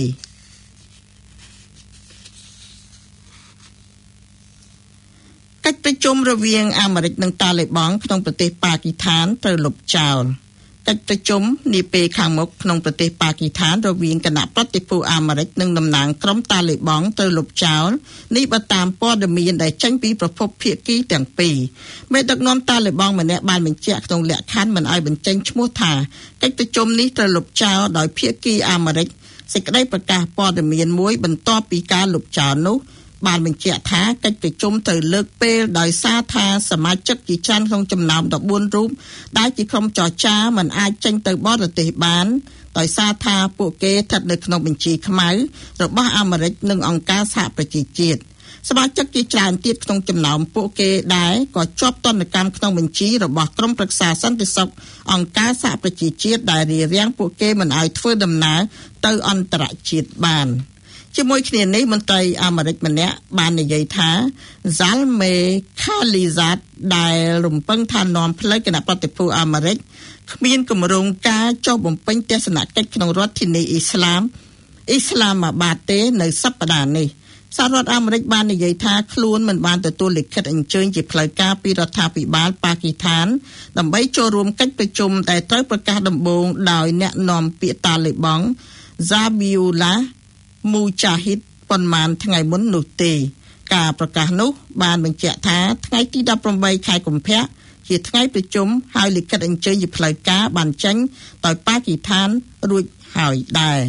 កិច្ចប្រជុំរវាងអាមេរិកនិងតាឡេបង់ក្នុងប្រទេសប៉ាគីស្ថានត្រូវលុបចោលកិច្ចប្រជុំនាពេលខាងមុខក្នុងប្រទេសប៉ាគីស្ថានរវាងគណៈប្រតិភូអាមេរិកនិងតំណាងក្រុមតាឡេបង់ត្រូវលុបចោលនេះបើតាមព័ត៌មានដែលចេញពីប្រភពភាគីទាំងពីរមេដឹកនាំតាឡេបង់ម្នាក់បានបញ្ជាក់ក្នុងលក្ខខណ្ឌមិនឲ្យបញ្ចេញឈ្មោះថាកិច្ចប្រជុំនេះត្រូវលុបចោលដោយភាគីអាមេរិកសេចក្តីប្រកាសព័ត៌មានមួយបន្ទាប់ពីការលុបចោលនោះបានបញ្ជាក់ថាកិច្ចប្រជុំត្រូវលើកពេលដោយសារថាសមាជិកជាច្រើនក្នុងចំណោមដបួនរូបដែលជាក្រុមចរចាមិនអាចចេញទៅបរទេសបានដោយសារថាពួកគេស្ថិតនៅក្នុងបញ្ជីខ្មៅរបស់អាមេរិកនិងអង្គការសហប្រជាជាតិសមាជិកជាច្រើនទៀតក្នុងចំណោមពួកគេដែរក៏ជាប់ទណ្ឌកម្មក្នុងបញ្ជីរបស់ក្រុមប្រឹក្សាសន្តិសុខអង្គការសហប្រជាជាតិដែលរារាំងពួកគេមិនឲ្យធ្វើដំណើរទៅអន្តរជាតិបានជាមួយគ្នានេះមន្ត្រីអាមេរិកម្នាក់បាននិយាយថា Zalmay Khalilzad ដែលរំពឹងថានាំផ្លូវគណៈប្រតិភូអាមេរិកគ្មានគម្រោងការចុះបំពេញទស្សនកិច្ចក្នុងរដ្ឋធានីអ៊ីស្លាមអ៊ីស្លាមាបាតទេនៅសប្តាហ៍នេះសហរដ្ឋអាមេរិកបាននិយាយថាខ្លួនមិនបានទទួលលិខិតអញ្ជើញជាផ្លូវការពីរដ្ឋាភិបាលប៉ាគីស្ថានដើម្បីចូលរួមកិច្ចប្រជុំដែលត្រូវប្រកាសដំបូងដោយអ្នកនាំពាក្យតាលីបង់ Zabiullah Mujahid ប៉ុន្មានថ្ងៃមុននោះទេការប្រកាសនោះបានបញ្ជាក់ថាថ្ងៃទីដប់ប្រាំបីខែកុម្ភៈជាថ្ងៃប្រជុំហើយលិខិតអញ្ជើញជាផ្លូវការបានចេញដោយប៉ាគីស្ថានរួចហើយដែរ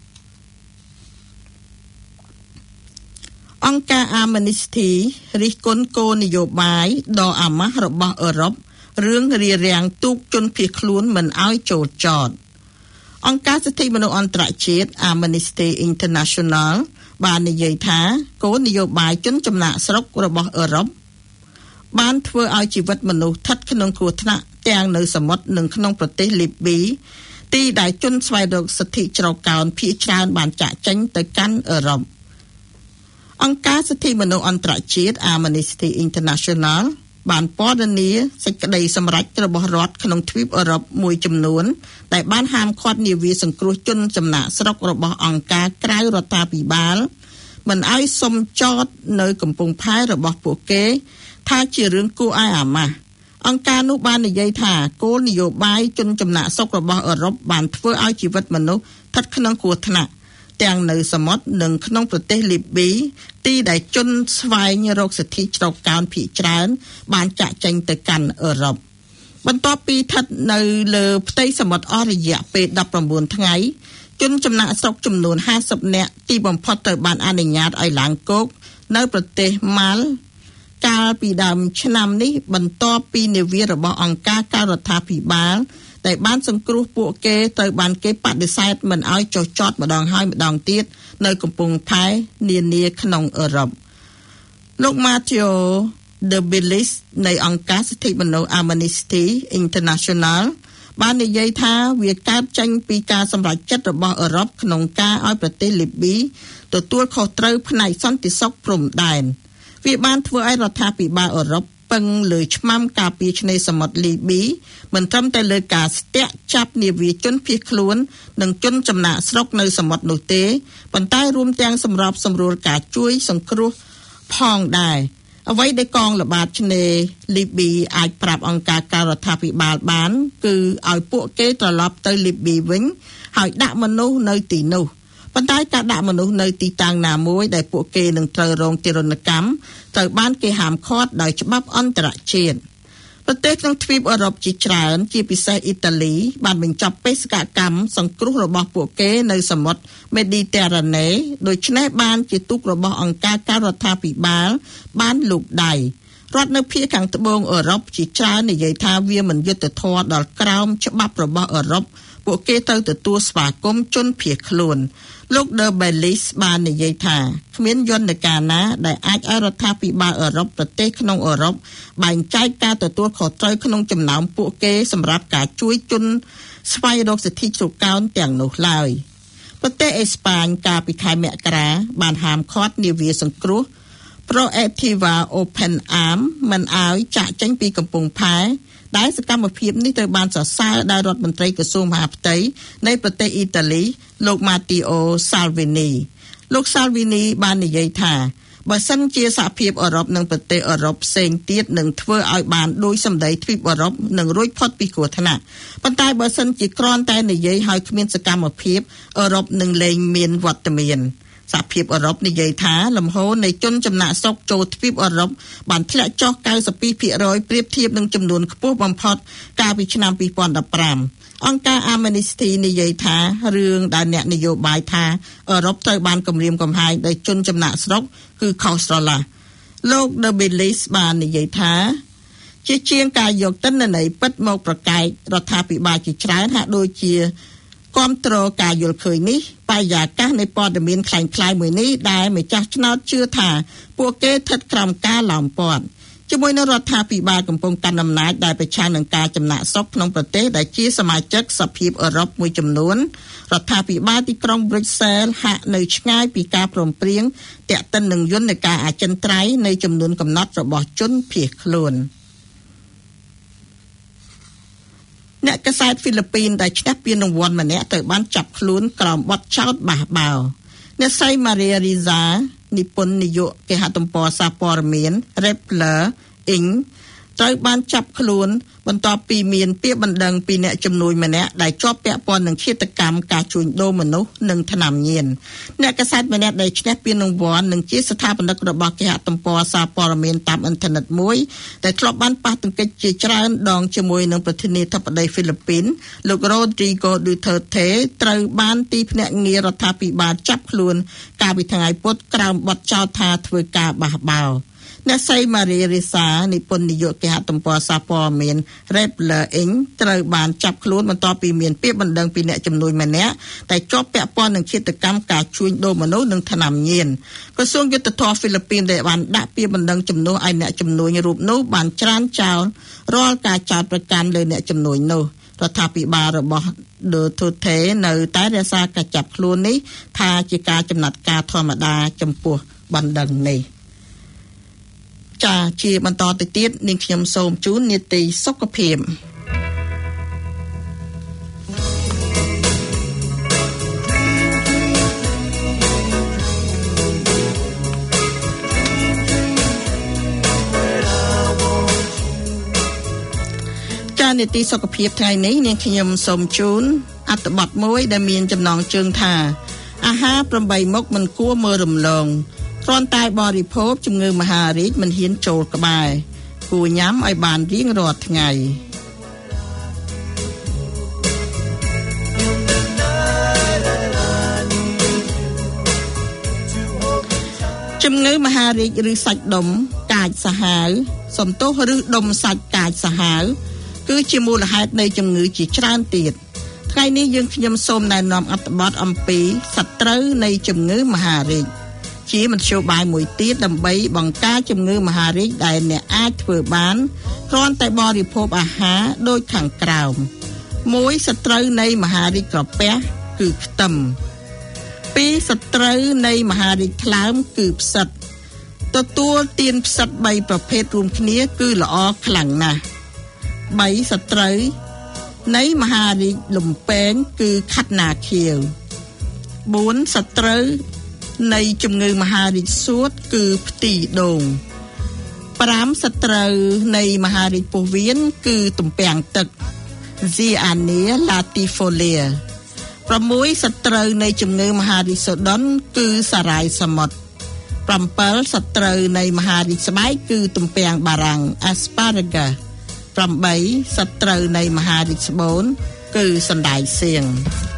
អង្គការ Amnesty រិះគន់គោលនយោបាយដ៏អាម៉ាស់របស់អឺរ៉ុបរឿងរារាំងទូកជនភៀសខ្លួនមិនឲ្យចូលចតអង្គការសិទ្ធិមនុស្សអន្តរជាតិ Amnesty International បាននិយាយថាគោលនយោបាយជនចំណាក់ស្រុករបស់អឺរ៉ុបបានធ្វើឲ្យជីវិតមនុស្សស្ថិតក្នុងគ្រោះថ្នាក់ទាំងនៅសមុទ្រនិងក្នុងប្រទេសលីប៊ីទីដែលជនស្វែងរកសិទ្ធិជ្រកកោនភាគច្រើនបានចាក់ចេញទៅកាន់អឺរ៉ុបអង្គការសិទ្ធិមនុស្សអន្តរជាតិ Amnesty International បានពណ៌នាសេចក្តីសម្រេចរបស់រដ្ឋក្នុងទ្វីបអឺរ៉ុបមួយចំនួនដែលបានហាមឃាត់នាវាសង្គ្រោះជនចំណាក់ស្រុករបស់អង្គការក្រៅរដ្ឋាភិបាលមិនឲ្យសុំចតនៅកំពង់ផែរបស់ពួកគេថាជារឿងគួរឲ្យអាម៉ាស់អង្គការនោះបាននិយាយថាគោលនយោបាយជនចំណាក់ស្រុករបស់អឺរ៉ុបបានធ្វើឲ្យជីវិតមនុស្សស្ថិតក្នុងគ្រោះថ្នាក់ទាំងនៅសមុទ្រនិងក្នុងប្រទេសលីប៊ីទីដែលជនស្វែងរកសិទ្ធិជ្រកកោនភាគច្រើនបានចាក់ចេញទៅកាន់អឺរ៉ុបបន្ទាប់ពីស្ថិតនៅលើផ្ទៃសមុទ្រអស់រយៈពេលដប់ប្រាំបួនថ្ងៃជនចំណាក់ស្រុកចំនួនห้าสิบនាក់ទីបំផុតត្រូវបានអនុញ្ញាតឲ្យឡើងគោកនៅប្រទេសម៉ាល់កាលពីដើមឆ្នាំនេះបន្ទាប់ពីនាវារបស់អង្គការក្រៅរដ្ឋាភិបាលដែលបានសង្គ្រោះពួកគេត្រូវបានគេបដិសេធមិនឲ្យចុះចតម្ដងហើយម្ដងទៀតនៅកំពង់ផែនានាក្នុងអឺរ៉ុបលោក Matthew De Billis នៃអង្គការសិទ្ធិមនុស្ស Amnesty International បាននិយាយថាវាកើតចេញពីការសម្រេចចិត្តរបស់អឺរ៉ុបក្នុងការឲ្យប្រទេសលីប៊ីទទួលខុសត្រូវផ្នែកសន្តិសុខព្រំដែនវាបានធ្វើឲ្យរដ្ឋាភិបាលអឺរ៉ុបពឹងលើឆ្មាំការពារឆ្នេរសមុទ្រលីប៊ីមិនត្រឹមតែលើការស្ទាក់ចាប់នាវាជនភៀសខ្លួននិងជនចំណាក់ស្រុកនៅសមុទ្រនោះទេប៉ុន្តែរួមទាំងសម្របសម្រួលការជួយសង្គ្រោះផងដែរអ្វីដែលកងល្បាតឆ្នេរលីប៊ីអាចប្រាប់អង្គការក្រៅរដ្ឋាភិបាលបានគឺឲ្យពួកគេត្រឡប់ទៅលីប៊ីវិញហើយដាក់មនុស្សនៅទីនោះប៉ុន្តែការដាក់មនុស្សនៅទីតាំងណាមួយដែលពួកគេនឹងត្រូវរងទារុណកម្មត្រូវបានគេហាមឃាត់ដោយច្បាប់អន្តរជាតិប្រទេសក្នុងទ្វីបអឺរ៉ុបជាច្រើនជាពិសេសអ៊ីតាលីបានបញ្ចប់បេសកកម្មសង្គ្រោះរបស់ពួកគេនៅសមុទ្រមេឌីទែរ៉ាណេដូច្នេះបានជាទូករបស់អង្គការក្រៅរដ្ឋាភិបាលបានលូកដៃរដ្ឋនៅភាគខាងត្បូងអឺរ៉ុបជាច្រើននិយាយថាវាមិនយុត្តិធម៌ដល់ក្រមច្បាប់របស់អឺរ៉ុបពួកគេត្រូវទទួលស្វាគមន៍ជនភៀសខ្លួនលោក De Bellis បាននិយាយថាគ្មានយន្តការណាដែលអាចឲ្យរដ្ឋាភិបាលអឺរ៉ុបប្រទេសក្នុងអឺរ៉ុបបែងចែកការទទួលខុសត្រូវក្នុងចំណោមពួកគេសម្រាប់ការជួយជនស្វែងរកសិទ្ធិជ្រកកោនទាំងនោះឡើយប្រទេសអេស្ប៉ាញកាលពីខែមករាបានហាមឃាត់នាវាសង្គ្រោះ Proactiva Open Arms មិនឲ្យចាក់ចេញពីកំពង់ផែដែលសកម្មភាពនេះត្រូវបានសរសើរដោយរដ្ឋមន្ត្រីក្រសួងមហាផ្ទៃនៃប្រទេសអ៊ីតាលីលោក Matteo Salvini លោក Salvini បាននិយាយថាបើសិនជាសហភាពអឺរ៉ុបនិងប្រទេសអឺរ៉ុបផ្សេងទៀតនឹងធ្វើឲ្យបានដោយសម្ដីទ្វីបអឺរ៉ុបនឹងរួចផុតពីគ្រោះថ្នាក់ប៉ុន្តែបើសិនជាគ្រាន់តែនិយាយឲ្យគ្មានសកម្មភាពអឺរ៉ុបនឹងលែងមានវត្តមានសហភាពអឺរ៉ុបនិយាយថាលំហូរនៃជនចំណាក់ស្រុកចូលទ្វីបអឺរ៉ុបបានធ្លាក់ចុះ 九十二ភាគរយ ប្រៀបធៀបនឹងចំនួនខ្ពស់បំផុតកាលពីឆ្នាំពីរពាន់ដប់ប្រាំអង្គការ Amnesty និយាយថារឿងដែលអ្នកនយោបាយថាអឺរ៉ុបត្រូវបានគំរាមកំហែងដោយជនចំណាក់ស្រុកគឺខុសស្រឡះលោក De Bellis បាននិយាយថាជាជាងការយកទិន្នន័យពិតមកប្រកែករដ្ឋាភិបាលជាច្រើនហាក់ដូចជាគាំទ្រការយល់ឃើញនេះបរិយាកាសនៃព័ត៌មានคล้ายៗមួយនេះដែលម្ចាស់ឆ្នោតជឿថាពួកគេស្ថិតក្រោមការឡោមព័ទ្ធជាមួយនឹងរដ្ឋាភិបាលកំពុងកាន់អំណាចដែលប្រឆាំងនឹងការចំណាក់ស្រុកក្នុងប្រទេសដែលជាសមាជិកសភាអឺរ៉ុបមួយចំនួនរដ្ឋាភិបាលទីក្រុង Brussels ហាក់នៅឆ្ងាយពីការព្រមព្រៀងទាក់ទិននឹងយន្តការអចិន្ត្រៃយ៍នៃចំនួនកំណត់របស់ជនភៀសខ្លួនអ្នកកាសែតហ្វីលីពីនដែលឈ្នះពានរង្វាន់ម្នាក់ត្រូវបានចាប់ខ្លួនក្រោមបទចោទបះបោរអ្នកស្រី Maria Reza និពន្ធនាយកគេហទំព័រសារព័ត៌មាន Rappler Inc ត្រូវបានចាប់ខ្លួនបន្ទាប់ពីមានពាក្យបណ្ដឹងពីអ្នកជំនួយម្នាក់ដែលជាប់ពាក់ព័ន្ធនឹងឃាតកម្មការជួញដូរមនុស្សនិងថ្នាំញៀនអ្នកកាសែតម្នាក់ដែលឈ្នះពានរង្វាន់និងជាស្ថាបនិករបស់គេហទំព័រសារព័ត៌មានតាមអ៊ីនធឺណិតមួយដែលធ្លាប់បានប៉ះទង្គិចជាច្រើនដងជាមួយនឹងប្រធានាធិបតីហ្វីលីពីនលោក Rodrigo Duterte ត្រូវបានទីភ្នាក់ងាររដ្ឋាភិបាលចាប់ខ្លួនកាលពីថ្ងៃពុធក្រោមបទចោទថាធ្វើការបះបោរអ្នកស្រី Maria Reza និពន្ធនាយកគេហទំព័រសារព័ត៌មាន Rappler Inc ត្រូវបានចាប់ខ្លួនបន្ទាប់ពីមានពាក្យបណ្ដឹងពីអ្នកជំនួយម្នាក់តែជាប់ពាក់ព័ន្ធនឹងឃាតកម្មការជួញដូរមនុស្សនិងថ្នាំញៀនក្រសួងយុទ្ធភ័ពហ្វីលីពីនដែលបានដាក់ពាក្យបណ្ដឹងជំនួសឲ្យអ្នកជំនួយរូបនោះបានច្រានចោលរាល់ការចោទប្រកាន់លើអ្នកជំនួយនោះរដ្ឋាភិបាលរបស់ Duterte នៅតែរក្សាការចាប់ខ្លួននេះថាជាការចំណាត់ការធម្មតាចំពោះបណ្ដឹងនេះចាជាបន្តទៅទៀតនាងខ្ញុំសូមជូននីតិសុខភាពចានីតិសុខភាពថ្ងៃនេះនាងខ្ញុំសូមជូនអត្ថបទមួយដែលមានចំណងជើងថាអាហារប្រាំបីមុខមិនគួរមើលរំលងគ្រាន់តែបរិភោគជំងឺមហារីកមិនហ៊ានចូលក្បែរគួរញ៉ាំឲ្យបានរៀងរាល់ថ្ងៃជំងឺមហារីកឬសាច់ដុំកាចសាហាវសំទោសឬដុំសាច់កាចសាហាវគឺជាមូលហេតុនៃជំងឺជាច្រើនទៀតថ្ងៃនេះយើងខ្ញុំសូមណែនាំអត្ថបទអំពីសត្រូវនៃជំងឺមហារីកជាមធ្យោបាយមួយទៀតដើម្បីបង្ការជំងឺមហារីកដែលអ្នកអាចធ្វើបានគ្រាន់តែបរិភោគអាហារដូចខាងក្រោមមួយសត្រូវនៃមហារីកក្រពះគឺខ្ទឹមពីរសត្រូវនៃមហារីកថ្លើមគឺផ្សិតទទួលទានផ្សិតបីប្រភេទរួមគ្នាគឺល្អខ្លាំងណាស់បីសត្រូវនៃមហារីកលំពែងគឺខាត់ណាខៀវបួនសត្រូវនៃជំងឺមហារីកសួតគឺផ្ទីដូងប្រាំសត្រូវនៃមហារីកពោះវៀនគឺទំពាំងទឹក Zeania latifolia ប្រាំមួយសត្រូវនៃជំងឺមហារីកសូដុនគឺសារាយសមុទ្រប្រាំពីរសត្រូវនៃមហារីកស្បែកគឺទំពាំងបារាំង Asparagus ប្រាំបីសត្រូវនៃមហារីកស្បូនគឺសណ្តែកសៀង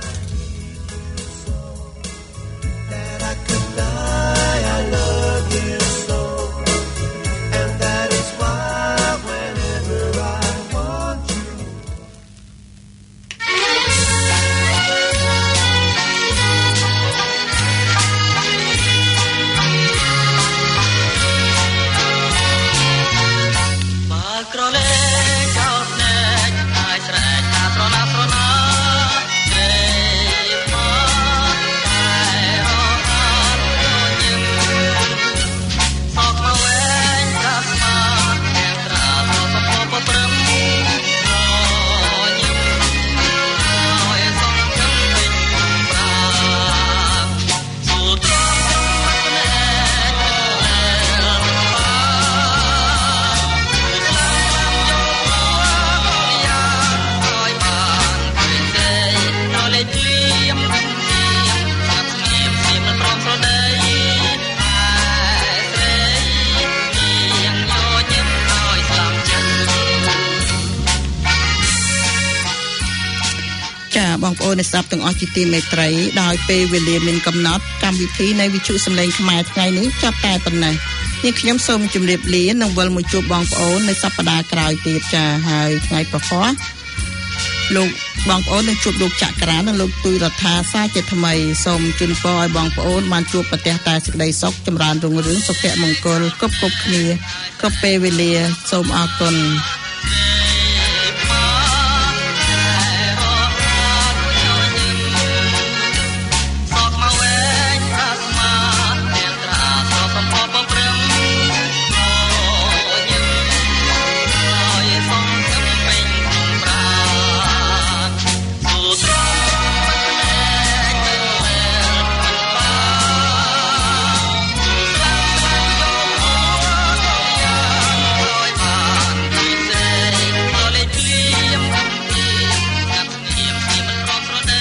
បងប្អូនអ្នកស្ដាប់ទាំងអស់ជាទីមេត្រីដោយពេលវេលាមានកំណត់កម្មវិធីនៃវិទ្យុសំឡេងខ្មែរថ្ងៃនេះចាប់តែប៉ុណ្ណេះនេះខ្ញុំសូមជម្រាបលានិងវិលមកជួបបងប្អូននៅសប្តាហ៍ក្រោយទៀតចាហើយថ្ងៃប្រហ័សលោកបងប្អូននឹងជួបលោកចក្រានិងលោកទូយរដ្ឋាសាជាថ្មីសូមជូនពរឲ្យបងប្អូនបានជួបប្រទះតែសេចក្តីសុខចម្រើនរុងរឿងសុភមង្គលគ្រប់គ្រប់គ្នាគ្រប់ពេលវេលាសូមអរគុណ